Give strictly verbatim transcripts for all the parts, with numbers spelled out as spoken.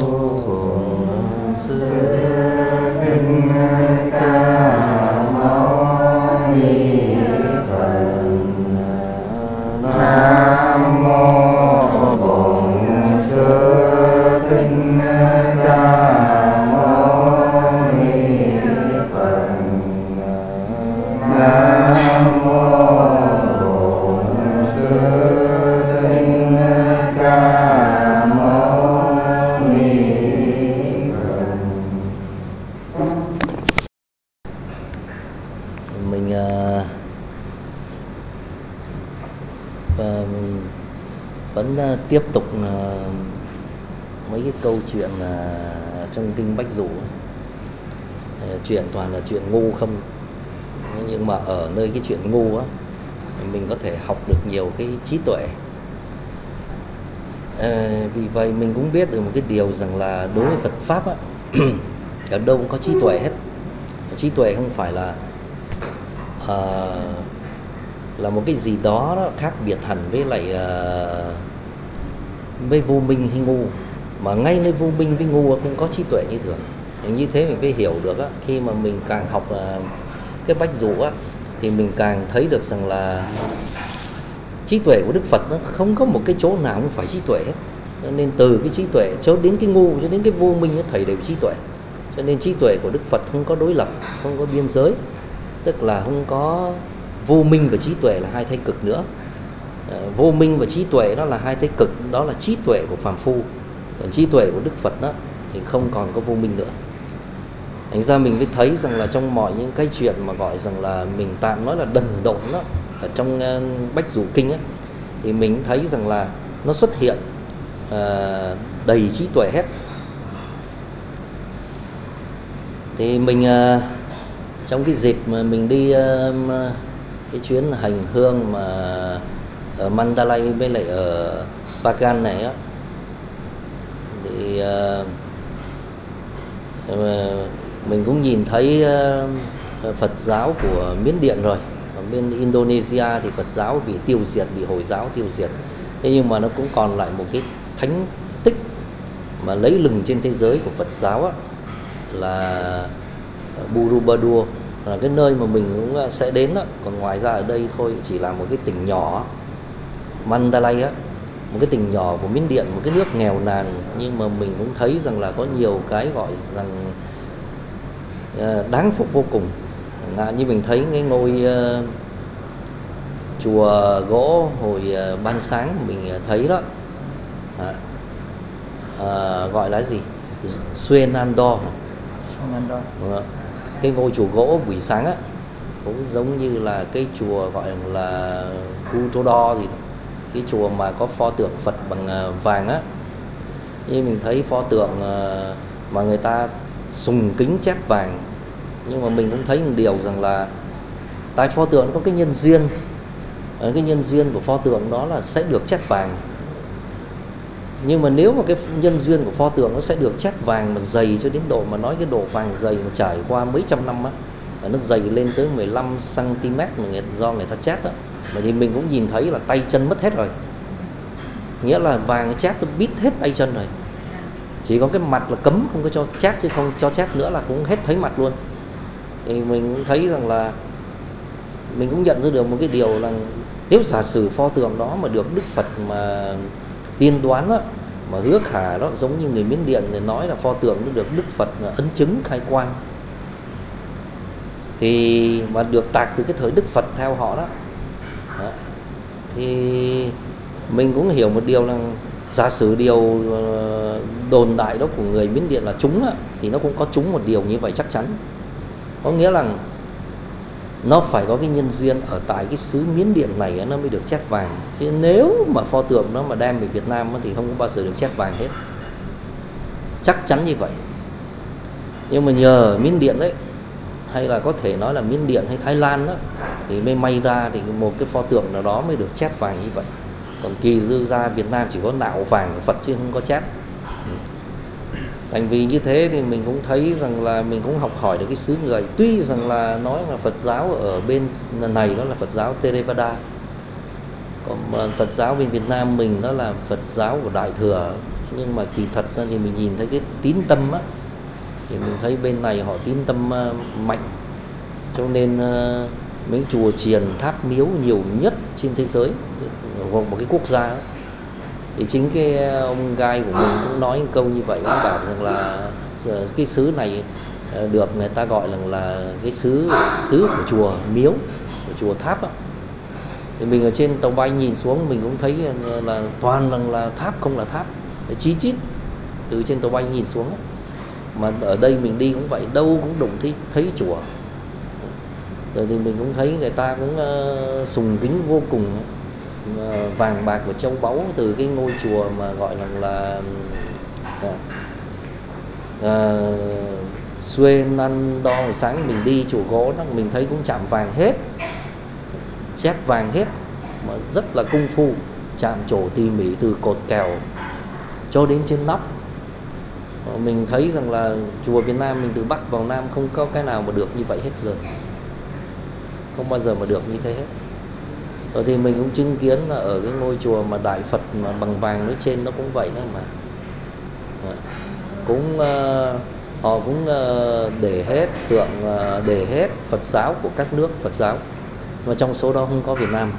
Bổn Sư Thích Ca Mâu Ni Phật. Nam mô Bổn Sư Thích Ca Mâu Ni Phật. Nam mô Bổn Sư Thích Ca Mâu Ni Phật. Mình uh, uh, vẫn uh, tiếp tục uh, mấy cái câu chuyện uh, trong kinh Bách Dụ. Uh, chuyện toàn là chuyện ngu không, nhưng mà ở nơi cái chuyện ngu á mình có thể học được nhiều cái trí tuệ. À, vì vậy mình cũng biết được một cái điều rằng là đối với Phật pháp á, ở đâu cũng có trí tuệ hết. Trí tuệ không phải là à, là một cái gì đó, đó khác biệt hẳn với lại à, với vô minh hay ngu, mà ngay nơi vô minh với ngu cũng có trí tuệ như thường. Như thế mình mới hiểu được á, khi mà mình càng học à, cái Bách Dụ á, thì mình càng thấy được rằng là trí tuệ của Đức Phật nó không có một cái chỗ nào không phải trí tuệ hết. Cho nên từ cái trí tuệ cho đến cái ngu, cho đến cái vô minh, thầy đều trí tuệ. Cho nên trí tuệ của Đức Phật không có đối lập, không có biên giới, tức là không có vô minh và trí tuệ là hai thái cực nữa. À, vô minh và trí tuệ đó là hai thái cực, đó là trí tuệ của phàm phu. Còn trí tuệ của Đức Phật đó thì không còn có vô minh nữa. Thành ra mình mới thấy rằng là trong mọi những cái chuyện mà gọi rằng là mình tạm nói là đần độn đó, ở trong uh, Bách Dụ Kinh á, thì mình thấy rằng là nó xuất hiện uh, đầy trí tuệ hết. Thì mình uh, trong cái dịp mà mình đi uh, cái chuyến hành hương mà ở Mandalay với lại ở Pagan này á, thì uh, uh, mình cũng nhìn thấy uh, Phật giáo của Miến Điện rồi. Ở bên Indonesia thì Phật giáo bị tiêu diệt, bị Hồi giáo tiêu diệt. Thế nhưng mà nó cũng còn lại một cái thánh tích mà lấy lừng trên thế giới của Phật giáo á, là Borobudur, là cái nơi mà mình cũng sẽ đến đó. Còn ngoài ra ở đây thôi chỉ là một cái tỉnh nhỏ Mandalay á, một cái tỉnh nhỏ của Miến Điện, một cái nước nghèo nàn, nhưng mà mình cũng thấy rằng là có nhiều cái gọi rằng đáng phục vô cùng. Như mình thấy cái ngôi uh, chùa gỗ hồi uh, ban sáng mình thấy đó, à, uh, gọi là gì, Suenando, cái ngôi chùa gỗ buổi sáng á, cũng giống như là cái chùa gọi là Utodo gì đó, cái chùa mà có pho tượng Phật bằng uh, vàng á. Như mình thấy pho tượng uh, mà người ta sùng kính chét vàng, nhưng mà mình cũng thấy một điều rằng là tại pho tượng có cái nhân duyên, cái nhân duyên của pho tượng đó là sẽ được chét vàng. Nhưng mà nếu mà cái nhân duyên của pho tượng nó sẽ được chét vàng mà dày cho đến độ mà nói cái độ vàng dày mà trải qua mấy trăm năm á, và nó dày lên tới mười lăm xăng ti mét mà người, do người ta chét á, mà thì mình cũng nhìn thấy là tay chân mất hết rồi, nghĩa là vàng chét nó bít hết tay chân rồi, chỉ có cái mặt là cấm không có cho chét, chứ không cho chét nữa là cũng hết thấy mặt luôn. Thì mình cũng thấy rằng là mình cũng nhận ra được một cái điều là nếu giả sử pho tượng đó mà được Đức Phật mà tiên đoán đó, mà hứa khả đó, giống như người Miến Điện thì nói là pho tượng nó được Đức Phật ấn chứng khai quang, thì mà được tạc từ cái thời Đức Phật theo họ đó, đó. Thì mình cũng hiểu một điều là giả sử điều đồn đại đó của người Miến Điện là trúng á, thì nó cũng có trúng một điều như vậy chắc chắn. Có nghĩa là nó phải có cái nhân duyên ở tại cái xứ Miến Điện này nó mới được chét vàng. Chứ nếu mà pho tượng nó mà đem về Việt Nam thì không có bao giờ được chét vàng hết, chắc chắn như vậy. Nhưng mà nhờ Miến Điện đấy, hay là có thể nói là Miến Điện hay Thái Lan đó, thì mới may ra thì một cái pho tượng nào đó mới được chét vàng như vậy. Còn kỳ dư ra Việt Nam chỉ có nạo vàng của Phật chứ không có chét. Thành vì như thế thì mình cũng thấy rằng là mình cũng học hỏi được cái xứ người. Tuy rằng là nói là Phật giáo ở bên này đó là Phật giáo Theravada, còn Phật giáo bên Việt Nam mình đó là Phật giáo của Đại Thừa, nhưng mà kỳ thật ra thì mình nhìn thấy cái tín tâm á, thì mình thấy bên này họ tín tâm uh, mạnh, cho nên uh, mấy chùa chiền tháp miếu nhiều nhất trên thế giới gồm một cái quốc gia đó. Thì chính cái ông gai của mình cũng nói một câu như vậy, ông bảo rằng là cái xứ này được người ta gọi là là cái xứ xứ của chùa miếu, của chùa tháp đó. Thì mình ở trên tàu bay nhìn xuống mình cũng thấy là toàn là, là tháp không là tháp, chí chít từ trên tàu bay nhìn xuống đó. Mà ở đây mình đi cũng vậy, đâu cũng đụng thấy thấy chùa. Rồi thì mình cũng thấy người ta cũng uh, sùng kính vô cùng, uh, vàng bạc và châu báu từ cái ngôi chùa mà gọi là là uh, uh, Xuê Năn Đo. Sáng mình đi chùa gỗ đó mình thấy cũng chạm vàng hết, chét vàng hết, mà rất là công phu, chạm trổ tỉ mỉ từ cột kèo cho đến trên nóc. Mình thấy rằng là chùa Việt Nam mình từ Bắc vào Nam không có cái nào mà được như vậy hết rồi, không bao giờ mà được như thế hết. Rồi thì mình cũng chứng kiến là ở cái ngôi chùa mà Đại Phật mà bằng vàng nói trên nó cũng vậy đó mà. Cũng uh, họ cũng uh, để hết tượng, uh, để hết Phật giáo của các nước Phật giáo, mà trong số đó không có Việt Nam,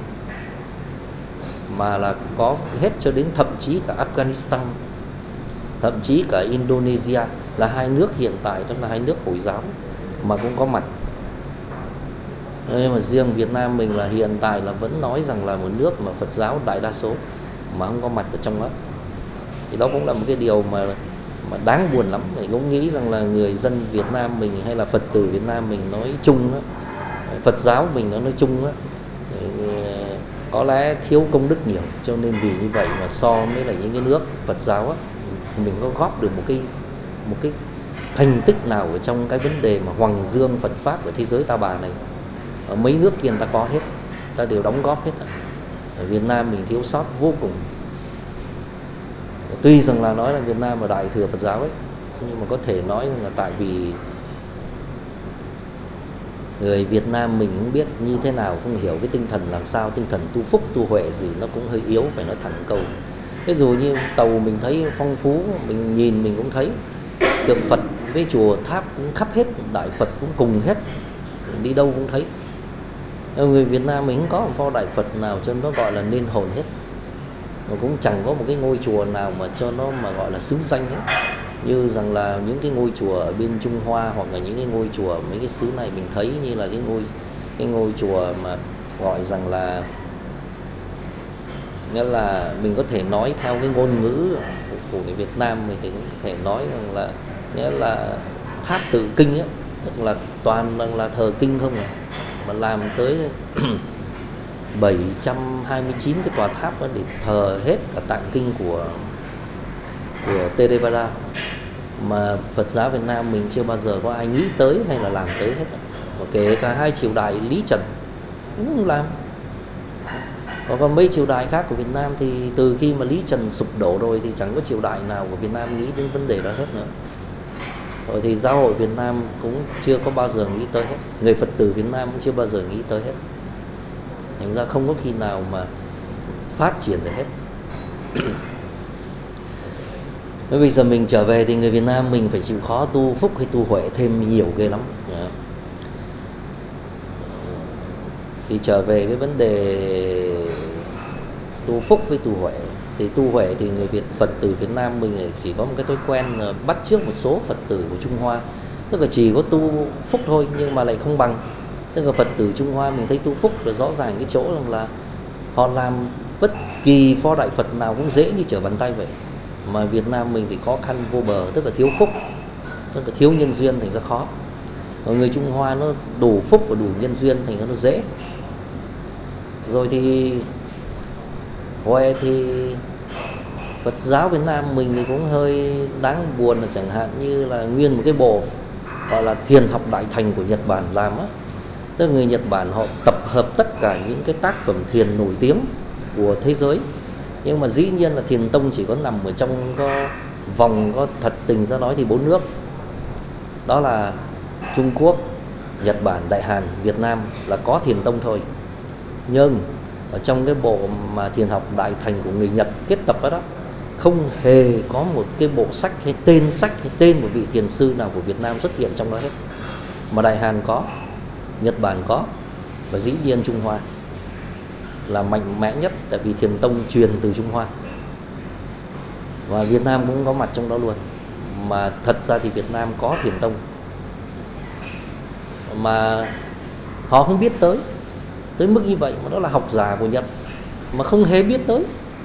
mà là có hết cho đến thậm chí cả Afghanistan, thậm chí cả Indonesia, là hai nước hiện tại đó là hai nước Hồi giáo mà cũng có mặt. Nhưng mà riêng Việt Nam mình là hiện tại là vẫn nói rằng là một nước mà Phật giáo đại đa số mà không có mặt ở trong đó. Thì đó cũng là một cái điều mà mà đáng buồn lắm. Mình cũng nghĩ rằng là người dân Việt Nam mình hay là Phật tử Việt Nam mình nói chung đó, Phật giáo mình nó nói chung đó, có lẽ thiếu công đức nhiều, cho nên vì như vậy mà so với lại những cái nước Phật giáo á, mình có góp được một cái một cái thành tích nào ở trong cái vấn đề mà hoằng dương Phật pháp ở thế giới ta bà này. Ở mấy nước kia người ta có hết, ta đều đóng góp hết. Ở Việt Nam mình thiếu sót vô cùng. Tuy rằng là nói là Việt Nam là đại thừa Phật giáo ấy, nhưng mà có thể nói rằng là tại vì người Việt Nam mình cũng biết như thế nào, không hiểu cái tinh thần làm sao, tinh thần tu phúc tu huệ gì nó cũng hơi yếu, phải nói thẳng câu. Ví dụ như tàu mình thấy phong phú, mình nhìn mình cũng thấy tượng Phật với chùa tháp cũng khắp hết, Đại Phật cũng cùng hết, đi đâu cũng thấy. Người Việt Nam mình không có một pho Đại Phật nào cho nó gọi là nên hồn hết, mà cũng chẳng có một cái ngôi chùa nào mà cho nó mà gọi là xứng danh hết. Như rằng là những cái ngôi chùa ở bên Trung Hoa hoặc là những cái ngôi chùa mấy cái xứ này mình thấy như là cái ngôi cái ngôi chùa mà gọi rằng là, nghĩa là mình có thể nói theo cái ngôn ngữ của người Việt Nam mình thì cũng có thể nói rằng là, nghĩa là tháp tự kinh ấy, tức là toàn là, là thờ kinh không à, mà làm tới bảy trăm hai mươi chín cái tòa tháp đó để thờ hết cả tạng kinh của của Theravada, mà Phật giáo Việt Nam mình chưa bao giờ có ai nghĩ tới hay là làm tới hết. Và kể cả hai triều đại Lý Trần cũng không làm. Còn mấy triều đại khác của Việt Nam thì từ khi mà Lý Trần sụp đổ rồi thì chẳng có triều đại nào của Việt Nam nghĩ đến vấn đề đó hết nữa. Rồi thì giáo hội Việt Nam cũng chưa có bao giờ nghĩ tới hết, người Phật tử Việt Nam cũng chưa bao giờ nghĩ tới hết. Thành ra không có khi nào mà phát triển được hết. Bây giờ mình trở về thì người Việt Nam mình phải chịu khó tu phúc hay tu huệ thêm nhiều ghê lắm. Thì trở về cái vấn đề tu phúc với tu huệ, thì tu huệ thì người Việt Phật tử Việt Nam mình chỉ có một cái thói quen bắt chước một số Phật tử của Trung Hoa, tức là chỉ có tu phúc thôi nhưng mà lại không bằng. Tức là Phật tử Trung Hoa mình thấy tu phúc là rõ ràng cái chỗ rằng là họ làm bất kỳ pho Đại Phật nào cũng dễ như trở bàn tay vậy. Mà Việt Nam mình thì khó khăn vô bờ, tức là thiếu phúc, tức là thiếu nhân duyên thành ra khó. Còn người Trung Hoa nó đủ phúc và đủ nhân duyên thành ra nó dễ. Rồi thì huệ thì Phật giáo Việt Nam mình thì cũng hơi đáng buồn, là chẳng hạn như là nguyên một cái bộ gọi là Thiền học Đại Thành của Nhật Bản làm á. Tức là người Nhật Bản họ tập hợp tất cả những cái tác phẩm thiền nổi tiếng của thế giới. Nhưng mà dĩ nhiên là Thiền tông chỉ có nằm ở trong có vòng, có thật tình ra nói thì bốn nước. Đó là Trung Quốc, Nhật Bản, Đại Hàn, Việt Nam là có Thiền tông thôi. Nhưng ở trong cái bộ mà Thiền học Đại Thành của người Nhật kết tập đó, đó không hề có một cái bộ sách hay tên sách hay tên một vị thiền sư nào của Việt Nam xuất hiện trong đó hết. Mà Đại Hàn có, Nhật Bản có, và dĩ nhiên Trung Hoa là mạnh mẽ nhất, tại vì thiền tông truyền từ Trung Hoa, và Việt Nam cũng có mặt trong đó luôn. Mà thật ra thì Việt Nam có thiền tông mà họ không biết tới tới mức như vậy, mà đó là học giả của Nhật mà không hề biết tới,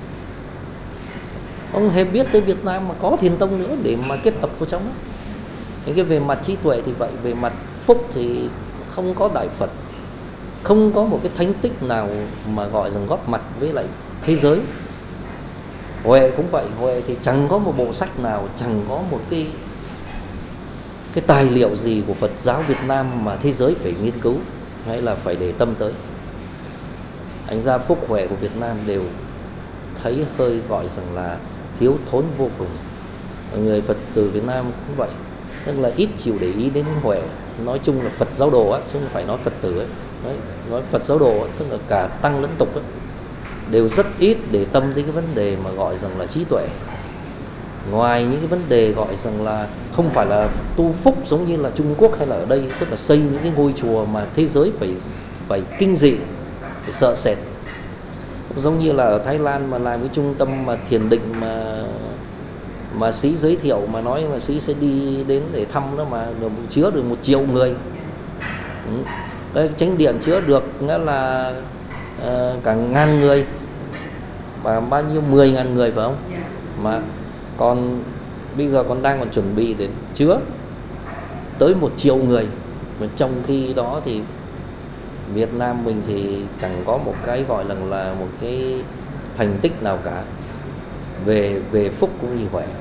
không hề biết tới Việt Nam mà có thiền tông nữa để mà kết tập vào trong đó. Những cái về mặt trí tuệ thì vậy, về mặt phúc thì không có Đại Phật, không có một cái thánh tích nào mà gọi rằng góp mặt với lại thế giới. Huệ cũng vậy, Huệ thì chẳng có một bộ sách nào, chẳng có một cái cái tài liệu gì của Phật giáo Việt Nam mà thế giới phải nghiên cứu hay là phải để tâm tới. Thành ra phúc huệ của Việt Nam đều thấy hơi gọi rằng là thiếu thốn vô cùng. Người Phật tử Việt Nam cũng vậy, tức là ít chịu để ý đến huệ. Nói chung là Phật giáo đồ á, chứ không phải nói Phật tử ấy. Nói, nói Phật giáo đồ ấy, tức là cả tăng lẫn tục ấy, đều rất ít để tâm đến cái vấn đề mà gọi rằng là trí tuệ. Ngoài những cái vấn đề gọi rằng là không phải là tu phúc giống như là Trung Quốc hay là ở đây, tức là xây những cái ngôi chùa mà thế giới phải phải kinh dị, phải sợ sệt. Giống như là ở Thái Lan mà làm cái trung tâm mà thiền định mà mà sĩ giới thiệu mà nói là sĩ sẽ đi đến để thăm đó mà được chứa được một triệu người. Ừ. Cái chánh điện chứa được nghĩa là uh, cả ngàn người và bao nhiêu mười ngàn người phải không? Mà còn bây giờ còn đang còn chuẩn bị để chứa tới một triệu người, mà trong khi đó thì Việt Nam mình thì chẳng có một cái gọi là là một cái thành tích nào cả về về phúc cũng như vậy,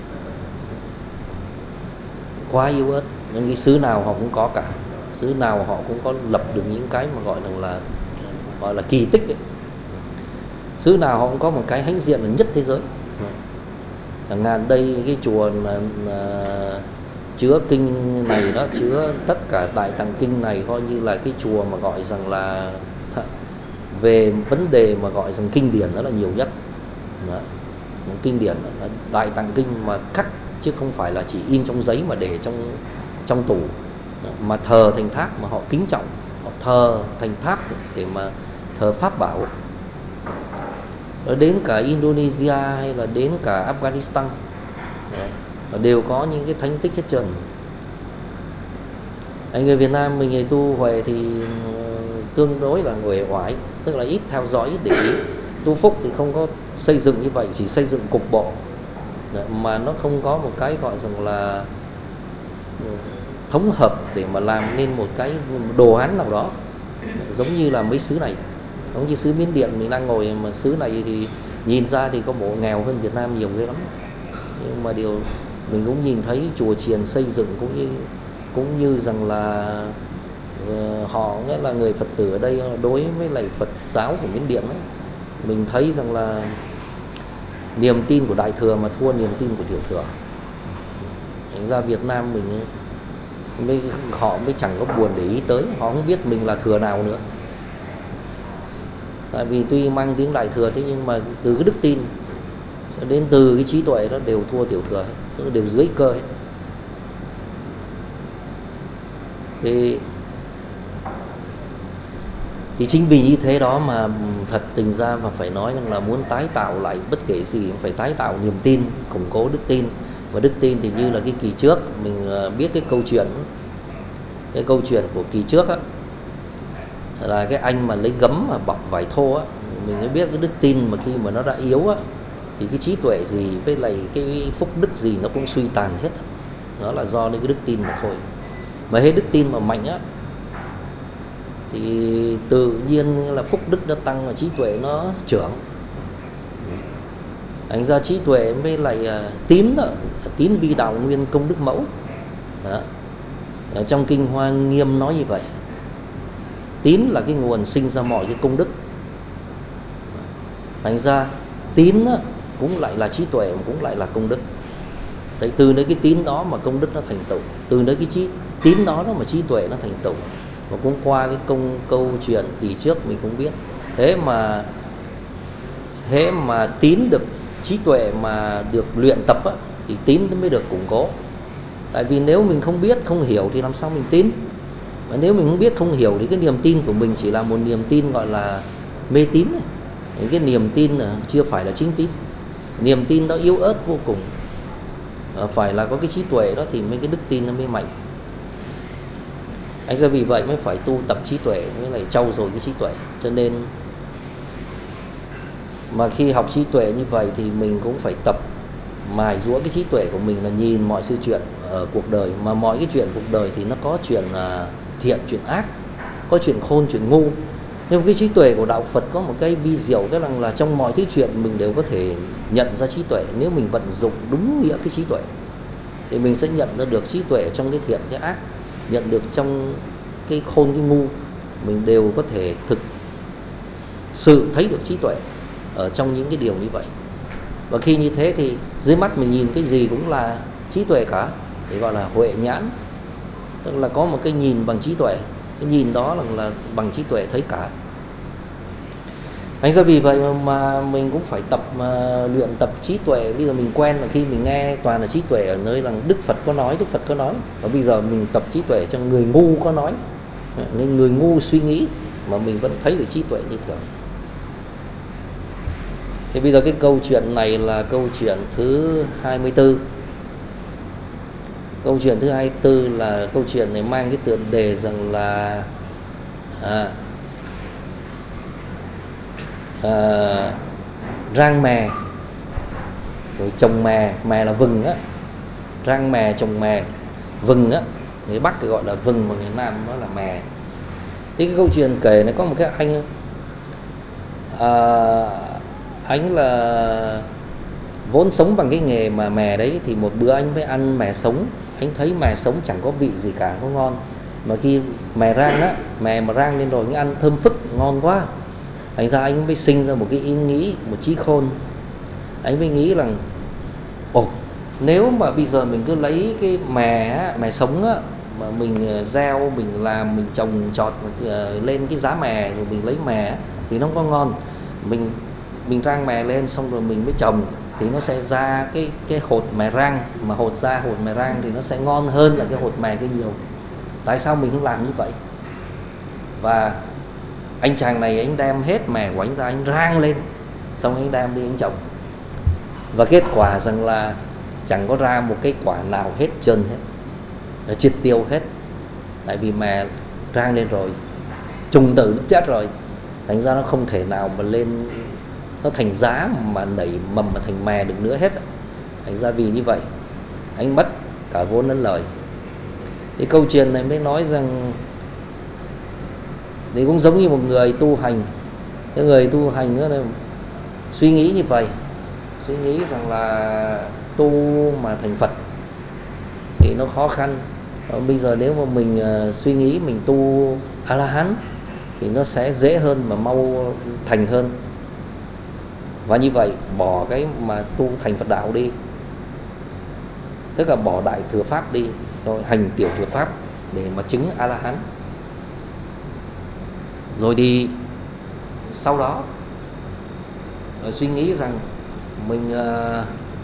quá yếu ớt. Nhưng cái xứ nào họ cũng có cả, xứ nào họ cũng có lập được những cái mà gọi là là gọi là kỳ tích ấy. Xứ nào họ cũng có một cái hãnh diện là nhất thế giới. Chẳng hạn đây cái chùa là, là chứa kinh này đó, chứa tất cả Đại Tạng Kinh này, coi như là cái chùa mà gọi rằng là về vấn đề mà gọi rằng kinh điển đó là nhiều nhất. Đó. Kinh điển là Đại Tạng Kinh mà khắc, chứ không phải là chỉ in trong giấy mà để trong trong tủ. Đó. Mà thờ thành tháp mà họ kính trọng, họ thờ thành tháp để mà thờ pháp bảo. Ở đến cả Indonesia hay là đến cả Afghanistan đều có những cái thánh tích hết trơn. Anh người Việt Nam mình người tu huệ thì tương đối là người oải, tức là ít theo dõi, ít để ý. Tu phúc thì không có xây dựng như vậy, chỉ xây dựng cục bộ, mà nó không có một cái gọi rằng là thống hợp để mà làm nên một cái đồ án nào đó. Giống như là mấy xứ này, giống như xứ Miến Điện mình đang ngồi, mà xứ này thì nhìn ra thì có bộ nghèo hơn Việt Nam nhiều ghê lắm. Nhưng mà điều mình cũng nhìn thấy chùa chiền xây dựng cũng như cũng như rằng là uh, họ nghĩa là người Phật tử ở đây đối với lại Phật giáo của Miến Điện ấy, mình thấy rằng là niềm tin của Đại Thừa mà thua niềm tin của Tiểu Thừa. Thành ra Việt Nam mình mới, họ mới chẳng có buồn để ý tới, họ không biết mình là thừa nào nữa. Tại vì tuy mang tiếng Đại Thừa thế nhưng mà từ cái đức tin cho đến từ cái trí tuệ đó đều thua Tiểu Thừa hết, tức là đều dưới cơ hết. Thì thì chính vì như thế đó mà thật tình ra mà phải nói rằng là muốn tái tạo lại bất kể gì cũng phải tái tạo niềm tin, củng cố đức tin. Và đức tin thì như là cái kỳ trước mình biết cái câu chuyện cái câu chuyện của kỳ trước á, là cái anh mà lấy gấm mà bọc vải thô á, mình mới biết cái đức tin mà khi mà nó đã yếu á thì cái trí tuệ gì với lại cái phúc đức gì nó cũng suy tàn hết. Đó là do cái đức tin mà thôi. Mà hết đức tin mà mạnh á thì tự nhiên là phúc đức nó tăng và trí tuệ nó trưởng. Thành ra trí tuệ với lại uh, tín đó, tín vi đạo nguyên công đức mẫu. Đó. Ở trong kinh Hoa Nghiêm nói như vậy. Tín là cái nguồn sinh ra mọi cái công đức. Thành ra tín đó, cũng lại là trí tuệ mà cũng lại là công đức. Tại từ nơi cái tín đó mà công đức nó thành tựu, từ nơi cái trí tín đó, đó mà trí tuệ nó thành tựu. Và cũng qua cái công câu chuyện kỳ trước mình cũng biết, thế mà thế mà tín được trí tuệ mà được luyện tập á, thì tín nó mới được củng cố. Tại vì nếu mình không biết, không hiểu thì làm sao mình tín? Và nếu mình không biết, không hiểu thì cái niềm tin của mình chỉ là một niềm tin gọi là mê tín này. Cái niềm tin là chưa phải là chính tín. Niềm tin đó yếu ớt vô cùng. Phải là có cái trí tuệ đó thì mới cái đức tin nó mới mạnh. Anh ra vì vậy mới phải tu tập trí tuệ, mới lại trau dồi cái trí tuệ. Cho nên mà khi học trí tuệ như vậy thì mình cũng phải tập mài giũa cái trí tuệ của mình, là nhìn mọi sự chuyện ở cuộc đời. Mà mọi cái chuyện cuộc đời thì nó có chuyện thiện, chuyện ác, có chuyện khôn, chuyện ngu. Nhưng cái trí tuệ của đạo Phật có một cái vi diệu, cái rằng là trong mọi thứ chuyện mình đều có thể nhận ra trí tuệ. Nếu mình vận dụng đúng nghĩa cái trí tuệ thì mình sẽ nhận ra được trí tuệ trong cái thiện, cái ác, nhận được trong cái khôn, cái ngu. Mình đều có thể thực sự thấy được trí tuệ ở trong những cái điều như vậy. Và khi như thế thì dưới mắt mình nhìn cái gì cũng là trí tuệ cả, thì gọi là huệ nhãn. Tức là có một cái nhìn bằng trí tuệ. Cái nhìn đó là, là bằng trí tuệ thấy cả. Thành ra vì vậy mà, mà mình cũng phải tập uh, luyện tập trí tuệ. Bây giờ mình quen là khi mình nghe toàn là trí tuệ ở nơi là Đức Phật có nói, Đức Phật có nói. Và bây giờ mình tập trí tuệ cho người ngu có nói, nên người ngu suy nghĩ mà mình vẫn thấy được trí tuệ như thường. Thì bây giờ cái câu chuyện này là câu chuyện thứ hai mươi tư. Câu chuyện thứ hai mươi tư là câu chuyện này mang cái tựa đề rằng là à, à, rang mè rồi trồng mè. Mè là vừng á, rang mè trồng mè. Vừng á, người Bắc thì gọi là vừng, mà người Nam nó là mè. Thì cái câu chuyện kể này có một cái anh à, anh là vốn sống bằng cái nghề mà mè đấy. Thì một bữa anh mới ăn mè sống, anh thấy mè sống chẳng có vị gì cả, không ngon. Mà khi mè rang á, mè mà rang lên rồi anh ăn thơm phức, ngon quá. Thành ra anh mới sinh ra một cái ý nghĩ, một trí khôn. Anh mới nghĩ rằng ồ, nếu mà bây giờ mình cứ lấy cái mè á, mè sống á, mà mình gieo, mình làm, mình trồng trọt lên cái giá mè, rồi mình lấy mè thì nó không có ngon. Mình mình rang mè lên xong rồi mình mới trồng thì nó sẽ ra cái cái hột mè rang, mà hột ra hột mè rang thì nó sẽ ngon hơn là cái hột mè cái nhiều. Tại sao mình không làm như vậy? Và anh chàng này anh đem hết mè của anh ra, anh rang lên, xong anh đem đi anh trồng. Và kết quả rằng là chẳng có ra một cái quả nào hết trơn hết, nó triệt tiêu hết. Tại vì mè rang lên rồi, trùng tử nó chết rồi, thành ra nó không thể nào mà lên, nó thành giá mà nảy mầm mà thành mè được nữa hết. Thành ra vì như vậy anh mất cả vốn lẫn lời. Thì câu chuyện này mới nói rằng thì cũng giống như một người tu hành. Cái người tu hành đó là suy nghĩ như vậy, suy nghĩ rằng là tu mà thành Phật thì nó khó khăn. Và bây giờ nếu mà mình uh, suy nghĩ mình tu A-la-hán thì nó sẽ dễ hơn mà mau thành hơn. Và như vậy bỏ cái mà tu thành Phật đạo đi, tức là bỏ đại thừa pháp đi, rồi hành tiểu thừa pháp để mà chứng A-la-hán. Rồi thì sau đó rồi suy nghĩ rằng mình uh,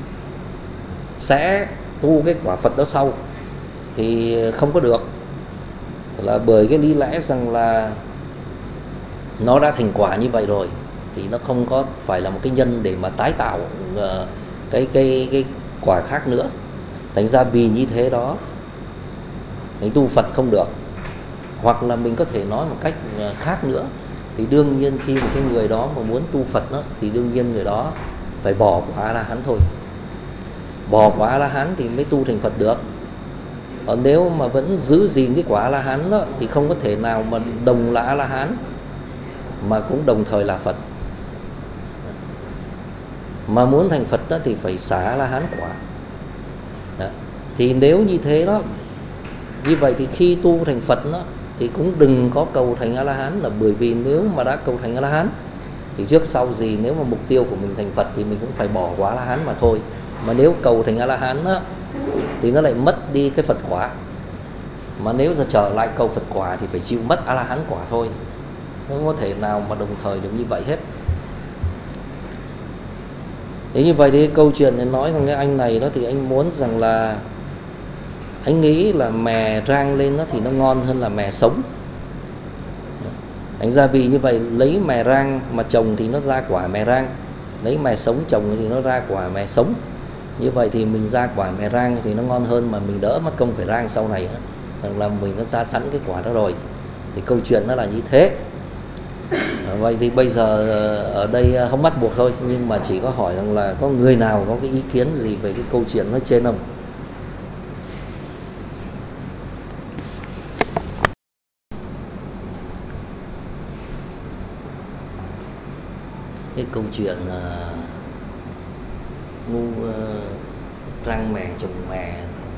sẽ tu cái quả Phật đó sau, thì không có được, là bởi cái lý lẽ rằng là nó đã thành quả như vậy rồi thì nó không có phải là một cái nhân để mà tái tạo uh, cái cái cái quả khác nữa. Thành ra vì như thế đó mình tu Phật không được. Hoặc là mình có thể nói một cách khác nữa, thì đương nhiên khi một cái người đó mà muốn tu Phật đó, thì đương nhiên người đó phải bỏ quả A-la-hán thôi. Bỏ quả A-la-hán thì mới tu thành Phật được. Còn nếu mà vẫn giữ gìn cái quả A-la-hán đó thì không có thể nào mà đồng là A-la-hán mà cũng đồng thời là Phật. Mà muốn thành Phật đó thì phải xả A-la-hán quả đó. Thì nếu như thế đó, như vậy thì khi tu thành Phật đó thì cũng đừng có cầu thành A-la-hán, là bởi vì nếu mà đã cầu thành A-la-hán thì trước sau gì nếu mà mục tiêu của mình thành Phật thì mình cũng phải bỏ quả A-la-hán mà thôi. Mà nếu cầu thành A-la-hán đó thì nó lại mất đi cái Phật quả. Mà nếu giờ trở lại cầu Phật quả thì phải chịu mất A-la-hán quả thôi. Không có thể nào mà đồng thời được như vậy hết. Thế như vậy thì câu chuyện này nói rằng cái anh này đó thì anh muốn rằng là anh nghĩ là mè rang lên nó thì nó ngon hơn là mè sống. Thành ra vì như vậy lấy mè rang mà trồng thì nó ra quả mè rang, lấy mè sống trồng thì nó ra quả mè sống. Như vậy thì mình ra quả mè rang thì nó ngon hơn, mà mình đỡ mất công phải rang sau này rằng là mình đã ra sẵn cái quả đó rồi. Thì câu chuyện nó là như thế. Vậy thì bây giờ ở đây không bắt buộc thôi, nhưng mà chỉ có hỏi rằng là có người nào có cái ý kiến gì về cái câu chuyện nói trên không? Cái câu chuyện uh, ngu uh, rang mè trồng mè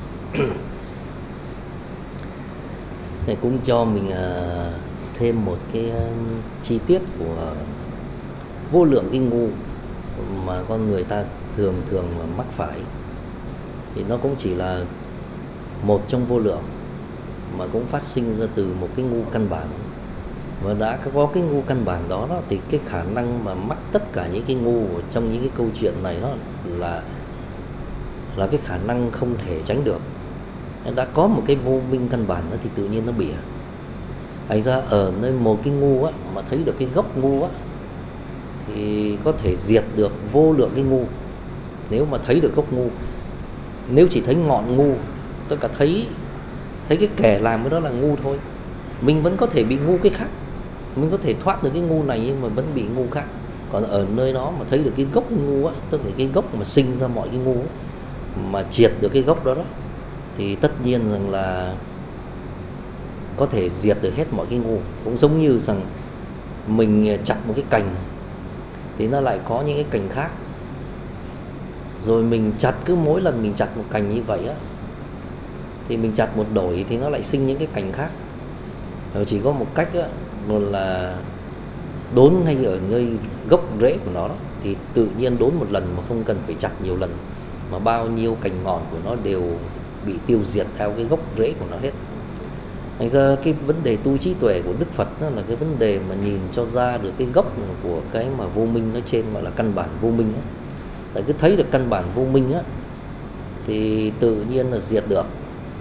này cũng cho mình uh, thêm một cái uh, chi tiết của vô lượng cái ngu mà con người ta thường thường mà mắc phải. Thì nó cũng chỉ là một trong vô lượng mà cũng phát sinh ra từ một cái ngu căn bản. Và đã có cái ngu căn bản đó, đó thì cái khả năng mà mắc tất cả những cái ngu trong những cái câu chuyện này đó là là cái khả năng không thể tránh được. Đã có một cái vô minh căn bản đó thì tự nhiên nó bỉa. Thành ra ở nơi một cái ngu á, mà thấy được cái gốc ngu á, thì có thể diệt được vô lượng cái ngu. Nếu mà thấy được gốc ngu, nếu chỉ thấy ngọn ngu, tức là thấy thấy cái kẻ làm cái đó là ngu thôi, mình vẫn có thể bị ngu cái khác. Mình có thể thoát được cái ngu này nhưng mà vẫn bị ngu khác. Còn ở nơi đó mà thấy được cái gốc ngu á, tức là cái gốc mà sinh ra mọi cái ngu á, mà triệt được cái gốc đó đó, thì tất nhiên rằng là có thể diệt được hết mọi cái ngu. Cũng giống như rằng mình chặt một cái cành thì nó lại có những cái cành khác. Rồi mình chặt, cứ mỗi lần mình chặt một cành như vậy á, thì mình chặt một đổi thì nó lại sinh những cái cành khác. Rồi chỉ có một cách á, là đốn ngay ở nơi gốc rễ của nó đó, thì tự nhiên đốn một lần mà không cần phải chặt nhiều lần, mà bao nhiêu cành ngọn của nó đều bị tiêu diệt theo cái gốc rễ của nó hết. Thành ra cái vấn đề tu trí tuệ của Đức Phật đó là cái vấn đề mà nhìn cho ra được cái gốc của cái mà vô minh nói trên, gọi là căn bản vô minh á. Tại cứ thấy được căn bản vô minh á thì tự nhiên là diệt được.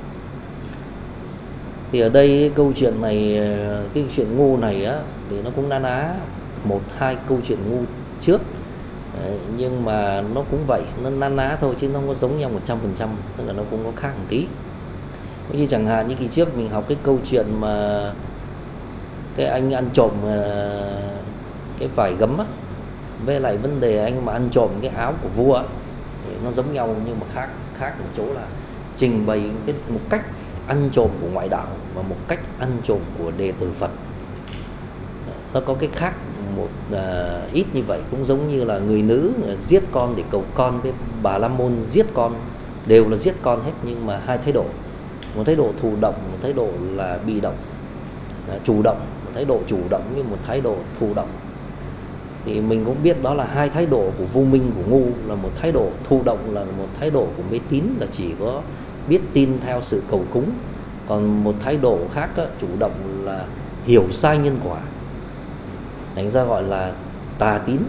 Thì ở đây cái câu chuyện này, cái chuyện ngu này á, thì nó cũng na ná một hai câu chuyện ngu trước. Đấy, nhưng mà nó cũng vậy, nó na ná thôi chứ nó không có giống nhau một trăm phần trăm, tức là nó cũng có khác một tí. Như chẳng hạn như kỳ trước mình học cái câu chuyện mà cái anh ăn trộm cái vải gấm á, với lại vấn đề anh mà ăn trộm cái áo của vua á, thì nó giống nhau nhưng mà khác khác một chỗ là trình bày cái một cách ăn trộm của ngoại đạo và một cách ăn trộm của đệ tử Phật. Nó có cái khác một uh, ít như vậy. Cũng giống như là người nữ giết con để cầu con, với Bà La Môn giết con, đều là giết con hết, nhưng mà hai thái độ. Một thái độ thụ động, một thái độ là bị động. Chủ động, một thái độ chủ động với một thái độ thụ động. Thì mình cũng biết đó là hai thái độ của vô minh, của ngu. Là một thái độ thụ động là một thái độ của mê tín, là chỉ có biết tin theo sự cầu cúng. Còn một thái độ khác đó, chủ động là hiểu sai nhân quả, thành ra gọi là tà tín.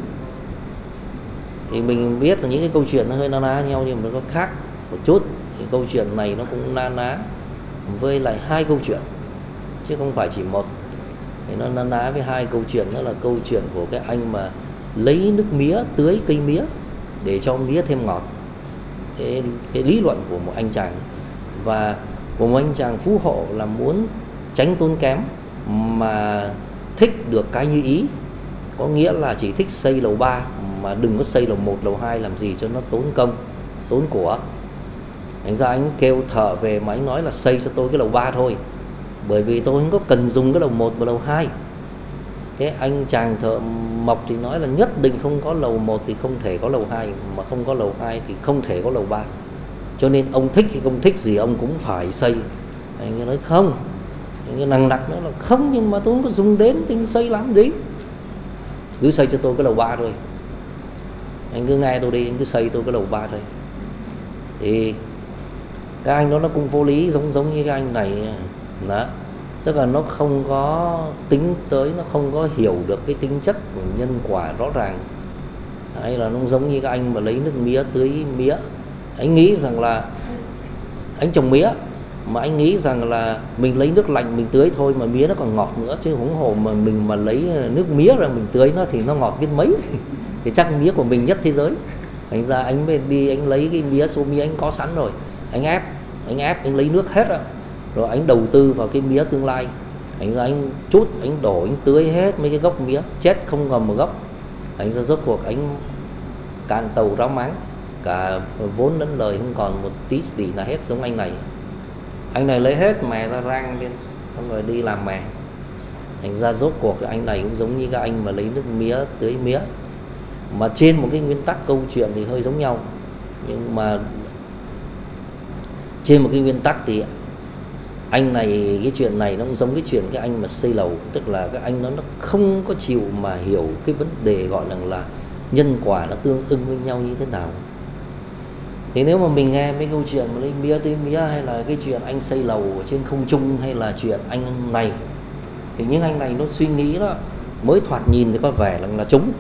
Thì mình biết là những cái câu chuyện nó hơi na ná nhau, nhưng mà nó có khác một chút. Thì câu chuyện này nó cũng na ná với lại hai câu chuyện chứ không phải chỉ một. Thì nó na ná với hai câu chuyện, đó là câu chuyện của cái anh mà lấy nước mía tưới cây mía để cho mía thêm ngọt. Cái, cái lý luận của một anh chàng, và của một anh chàng phú hộ là muốn tránh tốn kém mà thích được cái như ý. Có nghĩa là chỉ thích xây lầu ba mà đừng có xây lầu một, lầu hai làm gì cho nó tốn công, tốn của. Thành ra anh kêu thợ về mà anh nói là xây cho tôi cái lầu ba thôi, bởi vì tôi không có cần dùng cái lầu một và lầu hai. Thế anh chàng thợ mộc thì nói là nhất định không có lầu một thì không thể có lầu hai, mà không có lầu hai thì không thể có lầu ba. Cho nên ông thích hay không thích gì ông cũng phải xây. Anh nói không, anh nằng nặc nữa là không, nhưng mà tôi không có dùng đến thì xây làm gì, cứ xây cho tôi cái lầu ba thôi. Anh cứ nghe tôi đi, anh cứ xây tôi cái lầu ba thôi. Thì cái anh đó nó cũng vô lý, giống giống như cái anh này đó. Tức là nó không có tính tới, nó không có hiểu được cái tính chất của nhân quả rõ ràng. Hay là nó giống như các anh mà lấy nước mía tưới mía, anh nghĩ rằng là anh trồng mía mà anh nghĩ rằng là mình lấy nước lạnh mình tưới thôi mà mía nó còn ngọt nữa, chứ huống hồ mà mình mà lấy nước mía ra mình tưới nó thì nó ngọt biết mấy. Thì chắc mía của mình nhất thế giới. Thành ra anh mới đi anh lấy cái mía, số mía anh có sẵn rồi, anh ép anh ép anh lấy nước hết rồi, rồi anh đầu tư vào cái mía tương lai. Thành ra anh chút anh đổ anh tưới hết mấy cái gốc mía, chết không còn một gốc. Thành ra rốt cuộc anh cạn tàu ráo máng, cả vốn lẫn lời không còn một tí xỉ nào hết. Giống anh này, anh này lấy hết mè ra rang lên xong rồi đi làm mè. Thành ra rốt cuộc cái anh này cũng giống như các anh mà lấy nước mía tưới mía, mà trên một cái nguyên tắc câu chuyện thì hơi giống nhau, nhưng mà trên một cái nguyên tắc thì anh này, cái chuyện này nó cũng giống cái chuyện cái anh mà xây lầu, tức là cái anh nó nó không có chịu mà hiểu cái vấn đề gọi là là nhân quả nó tương ưng với nhau như thế nào. Thì nếu mà mình nghe mấy câu chuyện mà lấy mía tưới mía, hay là cái chuyện anh xây lầu ở trên không trung, hay là chuyện anh này, thì những anh này nó suy nghĩ đó mới thoạt nhìn thì có vẻ là, là trúng,